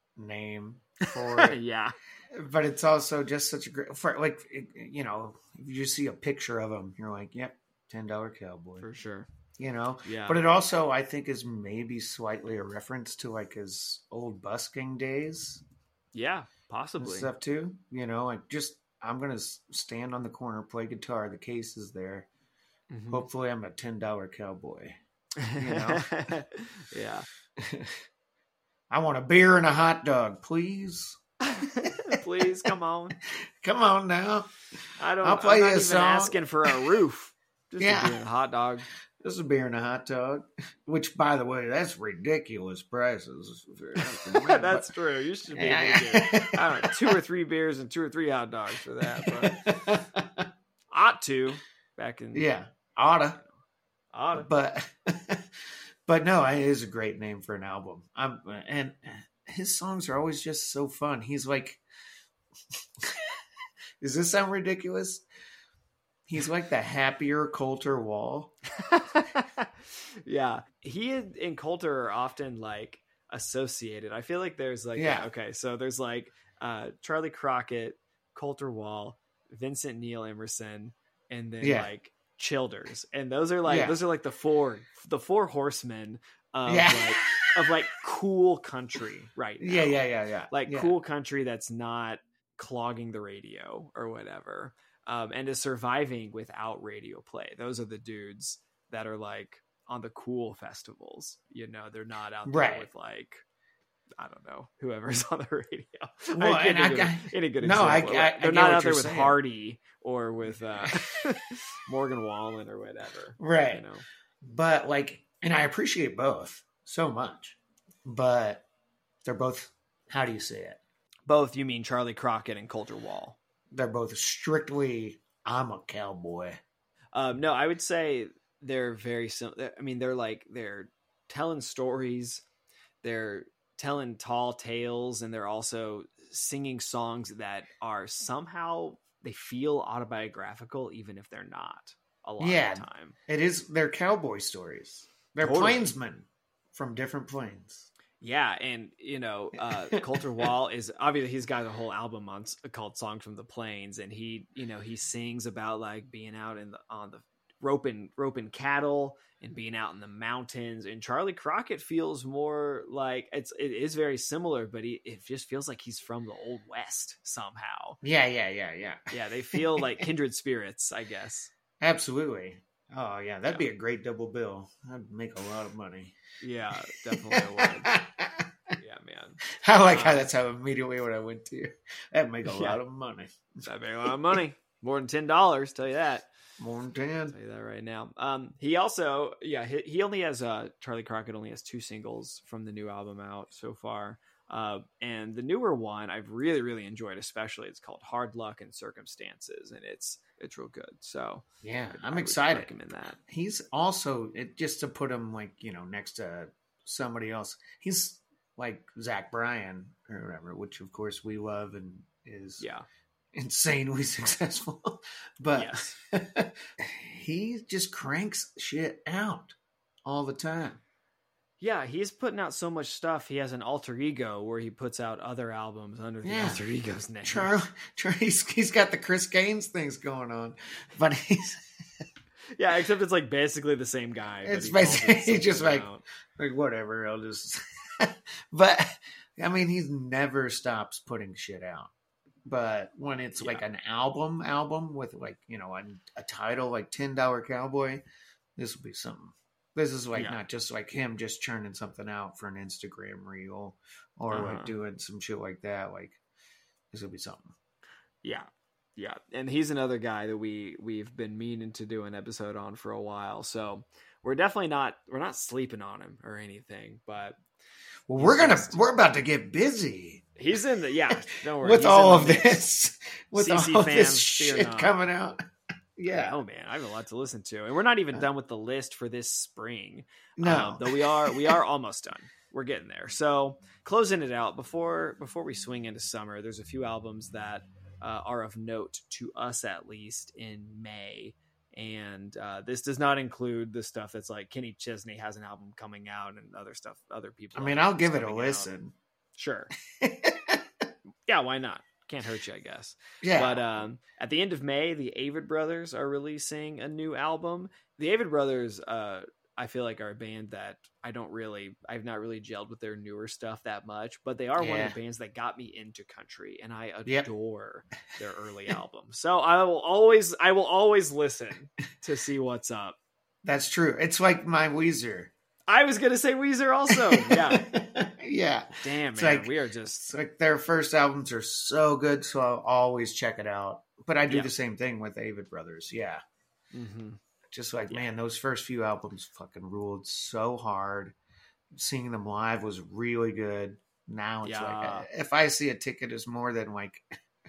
name for it. Yeah. But it's also just such a great, for like, it- you know, if you see a picture of him, you're like, yep, ten dollar Cowboy, For sure. you know? Yeah. But it also, I think, is maybe slightly a reference to like his old busking days yeah, and possibly. stuff too. You know, like just, I'm going to stand on the corner, play guitar, the case is there. Mhm. Hopefully I'm a ten dollar Cowboy. you know? Yeah. I want a beer and a hot dog, please. Please come on. Come on now. I don't. I'll play I'm you not a even song. asking for a roof. Just Yeah. a beer and a hot dog. This is a beer and a hot dog, which, by the way, that's ridiculous prices. That's true. You should be able to get, Yeah. I don't know, two or three beers and two or three hot dogs for that. But ought to back in Yeah, oughta. ought to. But but no, it is a great name for an album. I'm and his songs are always just so fun. He's like, does this sound ridiculous? He's like the happier Coulter Wall. Yeah, he and Coulter are often like associated. I feel like there's like Yeah. yeah, okay, so there's like uh, Charlie Crockett, Coulter Wall, Vincent Neil Emerson, and then Yeah. like Childers, and those are like Yeah. those are like the four the four horsemen of Yeah. like of like cool country right now. Yeah, yeah, yeah, yeah. Like yeah. cool country that's not clogging the radio or whatever, um, and is surviving without radio play. Those are the dudes that are like on the cool festivals. You know, they're not out there Right. with like, I don't know, whoever's on the radio. Well, I can't and I- think of I- any good no, I- example. I- I They're get not what out there you're with saying. Hardy or with uh, Morgan Wallen or whatever. Right. You know? But like, and I appreciate both so much, but they're both, how do you say it? Both, you mean Charlie Crockett and Coulter Wall? They're both strictly, I'm a cowboy. Um, no, I would say they're very similar. I mean, they're like, they're telling stories, they're telling tall tales, and they're also singing songs that are somehow, they feel autobiographical, even if they're not a lot Yeah. of the time. It is, they're cowboy stories. They're Totally. plainsmen from different plains. Yeah, and you know, uh, Coulter Wall is obviously he's got a whole album on called "Songs from the Plains," and he, you know, he sings about like being out in the on the roping roping cattle and being out in the mountains. And Charlie Crockett feels more like it's it is very similar, but he it just feels like he's from the Old West somehow. Yeah, yeah, yeah, yeah. Yeah, they feel like kindred spirits, I guess. Absolutely. Oh, yeah, that'd be a great double bill. I'd make a lot of money. Yeah, definitely would. Yeah, man. I like how Uh, that's how immediately what I went to. That'd make a Yeah. lot of money. That'd be a lot of money, more than ten dollars. Tell you that. More than I'll ten. tell you that right now. Um, he also, yeah, he, he only has uh Charlie Crockett only has two singles from the new album out so far. Uh, and the newer one I've really, really enjoyed, especially it's called Hard Luck and Circumstances, and it's it's real good. So Yeah, I I'm would excited. recommend that. He's also, it, just to put him like, you know, next to somebody else, he's like Zach Bryan or whatever, which of course we love and is Yeah. insanely successful. But Yes. he just cranks shit out all the time. Yeah, he's putting out so much stuff. He has an alter ego where he puts out other albums under the Yeah. alter ego's name. Charlie, Charlie's, he's got the Chris Gaines things going on, but he's Yeah, except it's like basically the same guy. but It's he calls it basically- he's just something like- out. like, whatever, I'll just. But I mean, he never stops putting shit out. But when it's like Yeah. an album, album with like, you know, a, a title like ten dollar Cowboy, this will be something. This is like Yeah. not just like him just churning something out for an Instagram reel or Uh-huh. like doing some shit like that. Like, this will be something. Yeah. Yeah. And he's another guy that we we've been meaning to do an episode on for a while. So we're definitely not we're not sleeping on him or anything, but Well, He's we're gonna just- we're about to get busy he's in the yeah, don't worry. with he's all in of the mix. this, with C C all fans, this fear shit not. coming out. Yeah, Oh man, I have a lot to listen to. And we're not even Uh, done with the list for this spring. no, Um, though we are we are almost done. We're getting there. So closing it out before before we swing into summer, there's a few albums that uh, are of note to us at least in May. And uh, this does not include the stuff that's like Kenny Chesney has an album coming out and other stuff other people. I mean, have I'll give it a coming out. listen. Sure. Yeah, why not? Can't hurt you, I guess. Yeah, But um, at the end of May, the Avid Brothers are releasing a new album. The Avid Brothers, uh, I feel like, are a band that I don't really, I've not really gelled with their newer stuff that much, but they are one Yeah. of the bands that got me into country, and I Yep. adore their early albums. So I will always, I will always listen to see what's up. that's true. It's like my Weezer. I was gonna say Weezer also. Yeah, yeah. damn It's man, like- we are just It's like their first albums are so good, so I'll always check it out. But I do Yeah. the same thing with Avid Brothers. Yeah. mhm. Just like, Yeah. man, those first few albums fucking ruled so hard. Seeing them live was really good. Now it's like, Yeah. uh, if I see a ticket is more than like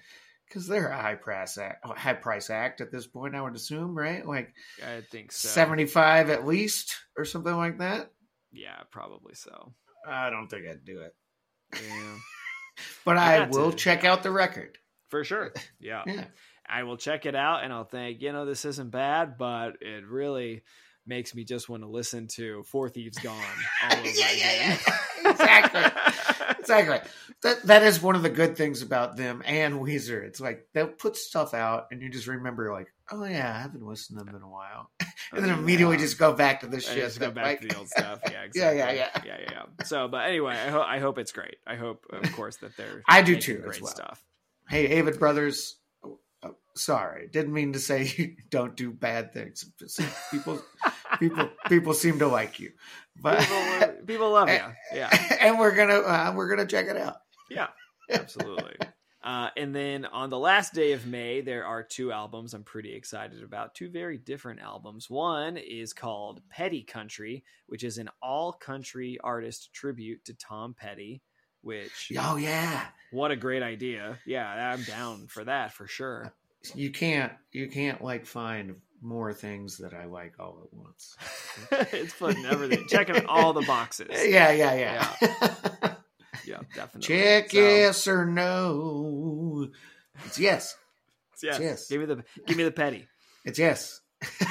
because they're a high price act, high price act at this point, I would assume, right? Like I think so. seventy-five at least, or something like that. Yeah, probably so. I don't think I'd do it, Yeah, but You I got will to, check yeah. out the record. for sure. Yeah. Yeah, I will check it out and I'll think, you know, this isn't bad, but it really makes me just want to listen to Four Thieves Gone all over yeah, yeah, again. yeah. Exactly. Exactly. That that is one of the good things about them and Weezer. It's like they'll put stuff out and you just remember like, oh yeah, I haven't listened to them in a while. And then Oh, immediately yeah. just go back to the I shit. just go that, back like- to the old stuff. Yeah, Yeah, exactly. yeah, yeah. yeah, yeah, yeah. So, but anyway, I hope I hope it's great. I hope, of course, that they're I do making too, great as well. stuff. Hey, Avid Brothers. oh, oh, sorry, didn't mean to say you don't do bad things. People, people, people seem to like you, but People, people love you. Yeah, and we're gonna uh, we're gonna check it out. yeah, absolutely. Uh, and then on the last day of May, there are two albums I'm pretty excited about. Two very different albums. One is called Petty Country, which is an all country artist tribute to Tom Petty. Which, Oh yeah, what a great idea! Yeah, I'm down for that for sure. you can't you can't like find more things that I like all at once. It's putting everything, checking all the boxes. Yeah, yeah, yeah. Yeah, definitely. Check So, yes or no. It's yes. Yes. yes. Give me the give me the Petty. It's yes.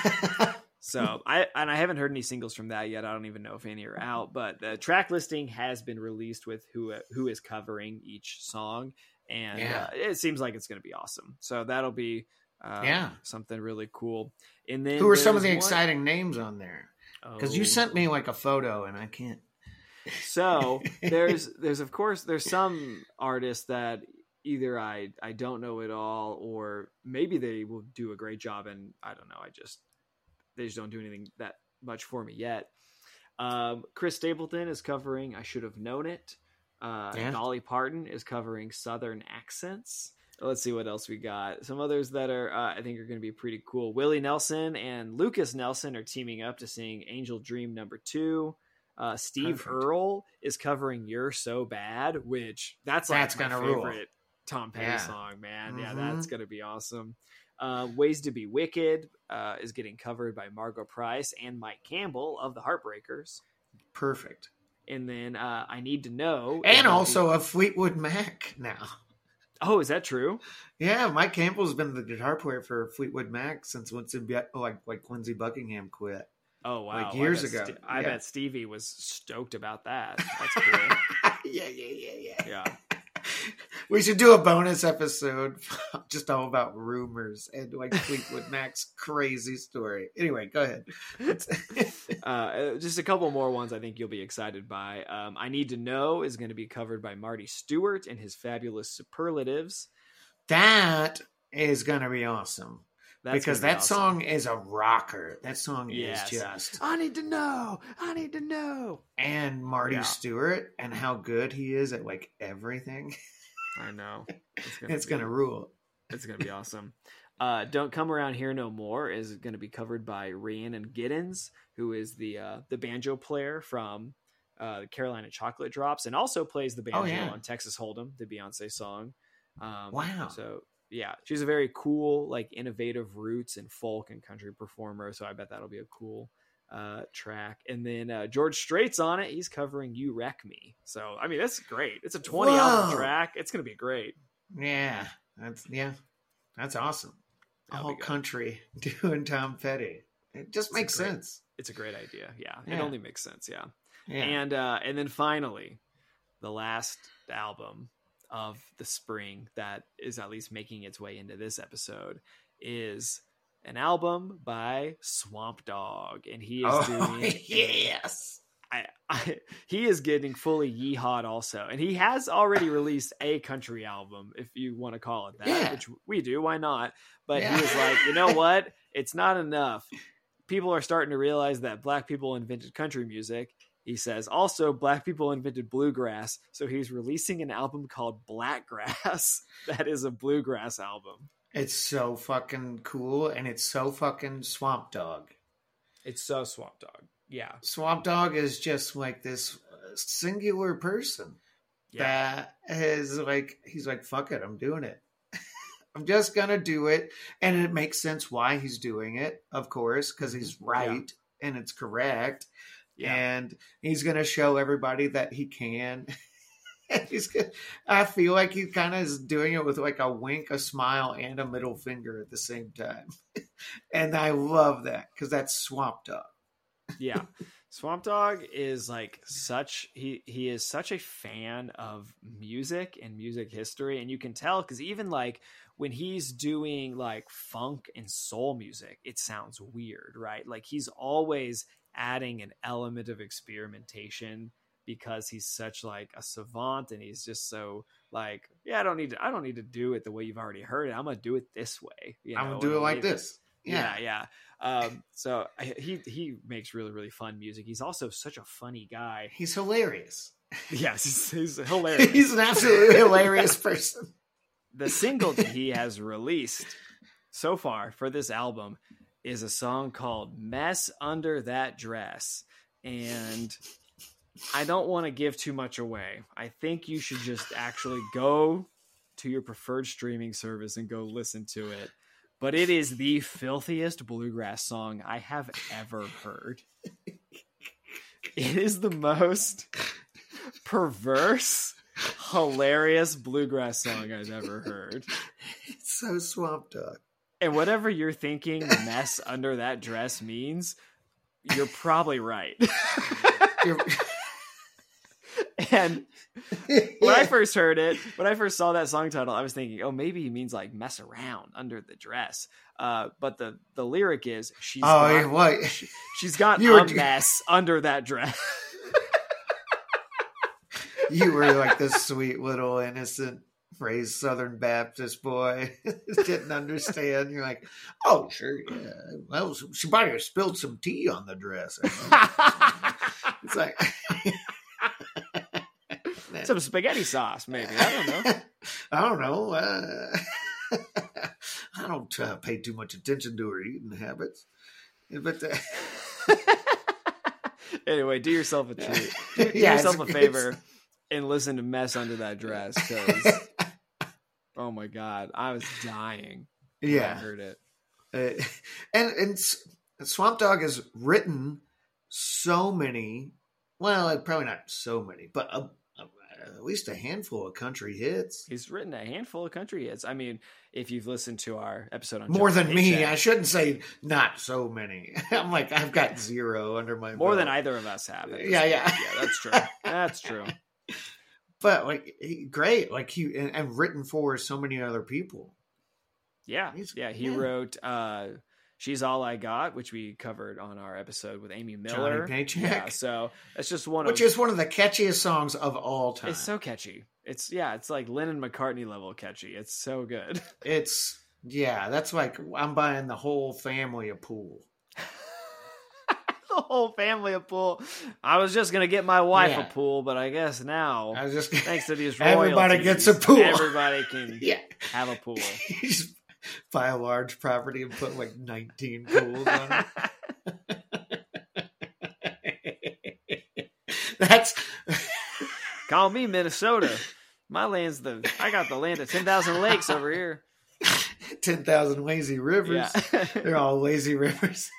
So I and I haven't heard any singles from that yet. I don't even know if any are out, but the track listing has been released with who who is covering each song, and Yeah. uh, it seems like it's going to be awesome. So that'll be uh, Yeah. something really cool. And then Who are some of the there's one- exciting names on there? Because you Oh. sent me like a photo and I can't. So there's there's of course there's some artists that either I I don't know at all, or maybe they will do a great job, and I don't know. I just they just don't do anything that much for me yet. Um, Chris Stapleton is covering "I Should Have Known It." Uh, Yeah. Dolly Parton is covering "Southern Accents." Let's see what else we got. Some others that are uh, I think are going to be pretty cool. Willie Nelson and Lucas Nelson are teaming up to sing "Angel Dream" number two. Uh, Steve Perfect. Earle is covering "You're So Bad," which that's like That's my gonna rule. favorite Tom Petty Yeah. song, man. Yeah, Mhm. that's gonna be awesome. Uh, "Ways to Be Wicked" uh, is getting covered by Margot Price and Mike Campbell of the Heartbreakers. Perfect. And then uh, "I Need to Know" is And gonna also be- a Fleetwood Mac now. oh, is that true? Yeah, Mike Campbell's been the guitar player for Fleetwood Mac since once it be- like like Lindsey Buckingham quit. Oh wow, Like years I bet ago. I Yeah. bet Stevie was stoked about that. That's cool. yeah, yeah, yeah, yeah. Yeah. We should do a bonus episode just all about rumors and like Fleetwood Mac's crazy story. Anyway, go ahead. uh, just a couple more ones I think you'll be excited by. Um, "I Need to Know" is going to be covered by Marty Stewart and his fabulous Superlatives. That is gonna be awesome. That's because gonna be that awesome. song is a rocker. That song Yes. is just I need to know. I need to know. and Marty Yeah. Stewart and how good he is at like everything. I know. It's It's be- gonna rule. It's gonna be awesome. Uh, "Don't Come Around Here No More" is going to be covered by Rhiannon Giddens, who is the uh, the banjo player from uh, the Carolina Chocolate Drops, and also plays the banjo Oh, yeah. on Texas Hold'em, the Beyonce song. Um, Wow. So yeah, she's a very cool, like innovative roots and folk and country performer. So I bet that'll be a cool uh, track. And then uh, George Strait's on it. He's covering "You Wreck Me." So I mean, that's great. It's a twenty album Whoa. track. It's gonna be great. Yeah, that's yeah, that's awesome. That'll All be good. country doing Tom Petty. It just makes great- sense. It's a great idea. Yeah, it Yeah. only makes sense. Yeah. Yeah. And uh, and then finally, the last album of the spring that is at least making its way into this episode is an album by Swamp Dogg, and he is oh, doing a- yes. I, I, he is getting fully yeehawed also, and he has already released a country album, if you want to call it that, Yeah. which we do. Why not? But Yeah. he was like, you know what? It's not enough. People are starting to realize that black people invented country music. He says also black people invented bluegrass, so he's releasing an album called Blackgrass. That is a bluegrass album. It's so fucking cool, and it's so fucking Swamp Dogg. It's so Swamp Dogg. Yeah, Swamp Dogg is just like this singular person yeah. that is like, he's like, fuck it, I'm doing it. I'm just going to do it. And it makes sense why he's doing it, of course, because he's right yeah. and it's correct. Yeah. And he's going to show everybody that he can. He's good. I feel like he kind of is doing it with like a wink, a smile, and a middle finger at the same time. And I love that because that's Swamp Dogg. Yeah. Swamp Dogg is like such, he, he is such a fan of music and music history. And you can tell because even like when he's doing like funk and soul music, it sounds weird, right? Like he's always adding an element of experimentation because he's such like a savant and he's just so like, yeah, I don't need to, I don't need to do it the way you've already heard it. I'm going to do it this way. You know? I'm going to do it like this. Yeah. Yeah. yeah. Um, so I, he, he makes really, really fun music. He's also such a funny guy. He's hilarious. Yes. He's, he's hilarious. He's an absolutely hilarious person. The single that he has released so far for this album is a song called Mess Under That Dress. And I don't want to give too much away. I think you should just actually go to your preferred streaming service and go listen to it. But it is the filthiest bluegrass song I have ever heard. It is the most perverse, hilarious bluegrass song I've ever heard. It's so Swamp Dogg. And whatever you're thinking mess under that dress means, you're probably right. You're... And when I first heard it, when I first saw that song title, I was thinking, oh, maybe he means like mess around under the dress. Uh, but the, the lyric is she's oh, got, what? She, she's got you a were... mess under that dress. You were like this sweet little innocent raised Southern Baptist boy. Didn't understand. You're like, oh, sure, yeah. Well, she might have spilled some tea on the dress. It's like... Some spaghetti sauce, maybe. I don't know. I don't know. Uh, I don't uh, pay too much attention to her eating habits. But uh... anyway, do yourself a treat. Do, do yeah, yourself a it's, favor it's... and listen to Mess Under That Dress. Because, oh my God, I was dying when yeah. I heard it. Uh, and, and Swamp Dogg has written so many, well, probably not so many, but a at least a handful of country hits. He's written a handful of country hits. I mean, if you've listened to our episode on more John than me, Paycheck, I shouldn't say not so many. I'm like, I've got zero under my more belt. than either of us have. Yeah, yeah, yeah. That's true. That's true. But like, he, great, like he and, and written for so many other people. Yeah, He's, yeah. He yeah. wrote uh, "She's All I Got," which we covered on our episode with Amy Miller. Johnny Paycheck. Yeah, so it's just one which of, is one of the catchiest songs of all time. It's so catchy. It's yeah, it's like Lennon McCartney level catchy. It's so good. It's yeah, that's like I'm buying the whole family a pool. The whole family a pool. I was just gonna get my wife Yeah. a pool, but I guess now, I was just thanks to these royalties, everybody gets a pool. Everybody can Yeah, have a pool. you just buy a large property and put like nineteen pools on it. That's Call me Minnesota. My land's the. I got the land of ten thousand lakes over here. ten thousand lazy rivers. Yeah. They're all lazy rivers.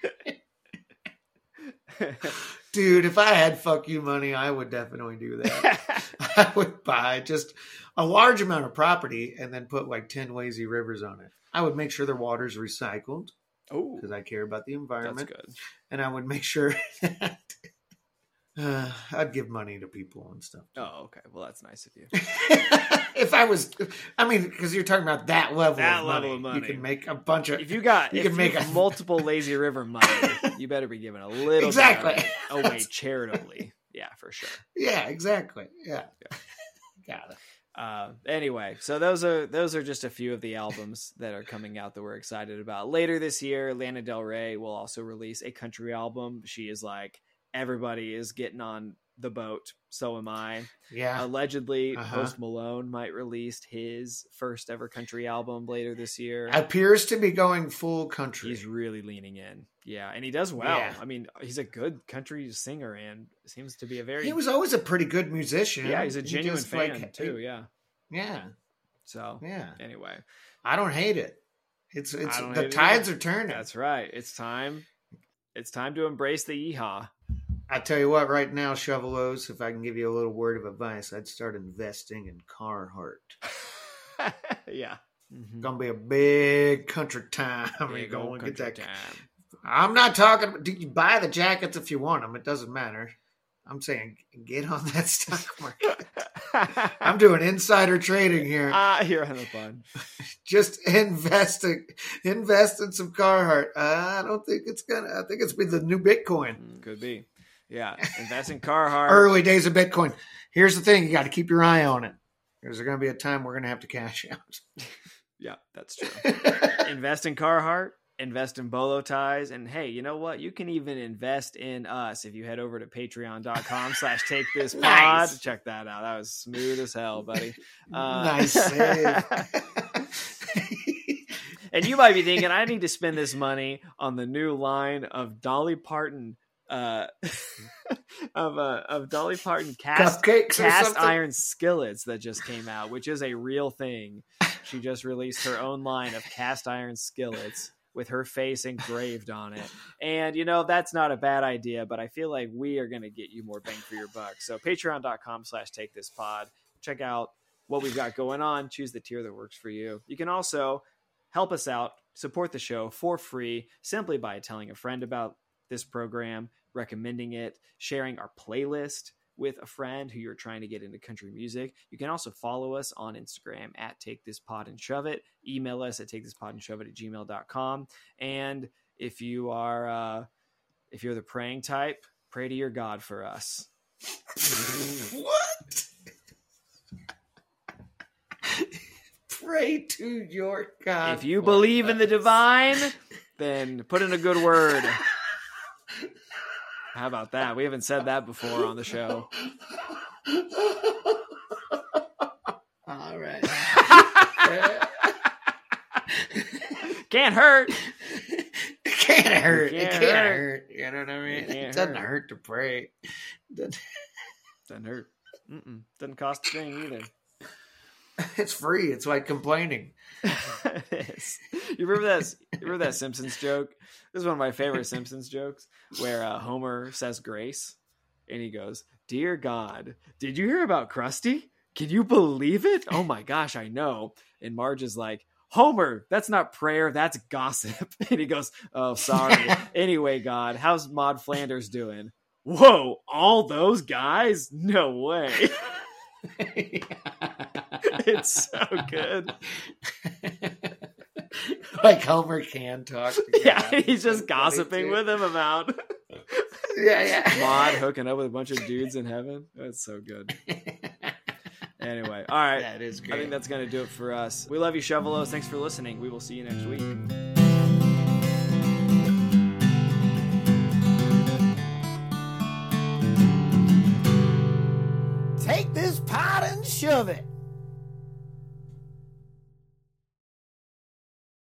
Dude, if I had fuck you money, I would definitely do that. I would buy just a large amount of property and then put like ten lazy rivers on it. I would make sure their water's recycled Oh, because I care about the environment. that's good. And I would make sure that uh, I'd give money to people and stuff. Oh, okay. Well, that's nice of you. If I was, I mean, because you're talking about that level, That of, level money. of money. You can make a bunch of. If you got, You if can you make have a- multiple lazy river money, you better be giving a little Exactly. bit of it away charitably. Yeah, for sure. Yeah, exactly. Yeah, got it. Uh, anyway, so those are those are just a few of the albums that are coming out that we're excited about. Later this year, Lana Del Rey will also release a country album. She is like, everybody is getting on the boat, so am I. Yeah, Allegedly, Uh-huh. Post Malone might release his first ever country album later this year. appears to be going full country. He's really leaning in. Yeah, and he does well. Yeah. I mean, he's a good country singer and seems to be a very... He was always a pretty good musician. yeah, he's a He genuine just, fan, like, too, yeah. Yeah, So Yeah. anyway, I don't hate it. It's it's I don't the hate it tides either. are turning. That's right. It's time. It's time to embrace the yeehaw. I tell you what, right now, Shovelos, if I can give you a little word of advice, I'd start investing in Carhartt. Yeah. Mm-hmm. Gonna be a big country time. You're Big gonna old get that. country time. I'm not talking. You buy the jackets if you want them. It doesn't matter. I'm saying get on that stock market. I'm doing insider trading here. Ah, you're having fun. Just invest in, invest in some Carhartt. Uh, I don't think it's gonna. I think it's be the new Bitcoin. Could be. Yeah. Invest in Carhartt. Early days of Bitcoin. Here's the thing: you got to keep your eye on it. There's going to be a time we're going to have to cash out. Yeah, that's true. Invest in Carhartt. Invest in bolo ties. And hey, you know what? You can even invest in us if you head over to patreon.com slash take this pod. Nice. Check that out. That was smooth as hell, buddy. Uh, Nice save. And you might be thinking, I need to spend this money on the new line of Dolly Parton uh of uh of Dolly Parton cast Cupcakes or cast something? iron skillets that just came out, which is a real thing. She just released her own line of cast iron skillets with her face engraved on it. And, you know, that's not a bad idea, but I feel like we are going to get you more bang for your buck. So patreon.com slash take this pod. Check out what we've got going on. Choose the tier that works for you. You can also help us out, support the show for free, simply by telling a friend about this program, recommending it, sharing our playlist with a friend who you're trying to get into country music. You can also follow us on Instagram at Take This Pod and Shove It. Email us at take this pod and shove it at gmail dot com. And if you are uh, if you're the praying type, pray to your God for us. What? Pray to your God. If you for believe in the us. divine, then put in a good word. How about that? We haven't said that before on the show. All right. Can't hurt. It can't hurt. It It can't can't, hurt. hurt. You know what I mean? It can't It doesn't hurt. hurt to pray. Doesn't- Doesn't hurt. Mm-mm. Doesn't cost a thing either. It's free. It's like complaining. It is. You remember that? You remember that Simpsons joke? This is one of my favorite Simpsons jokes, where uh, Homer says grace, and he goes, "Dear God, did you hear about Krusty? Can you believe it? Oh my gosh, I know." And Marge is like, "Homer, that's not prayer, that's gossip." And he goes, "Oh, sorry. Anyway, God, how's Maud Flanders doing?" "Whoa, all those guys? No way." It's so good. Like Homer can talk. To Yeah, God. he's just So funny, gossiping too. with him about Yeah, yeah. Maud hooking up with a bunch of dudes in heaven. That's so good. Anyway, all right. That is I great. think that's going to do it for us. We love you, Shovelos. Thanks for listening. We will see you next week. Take this pot and shove it.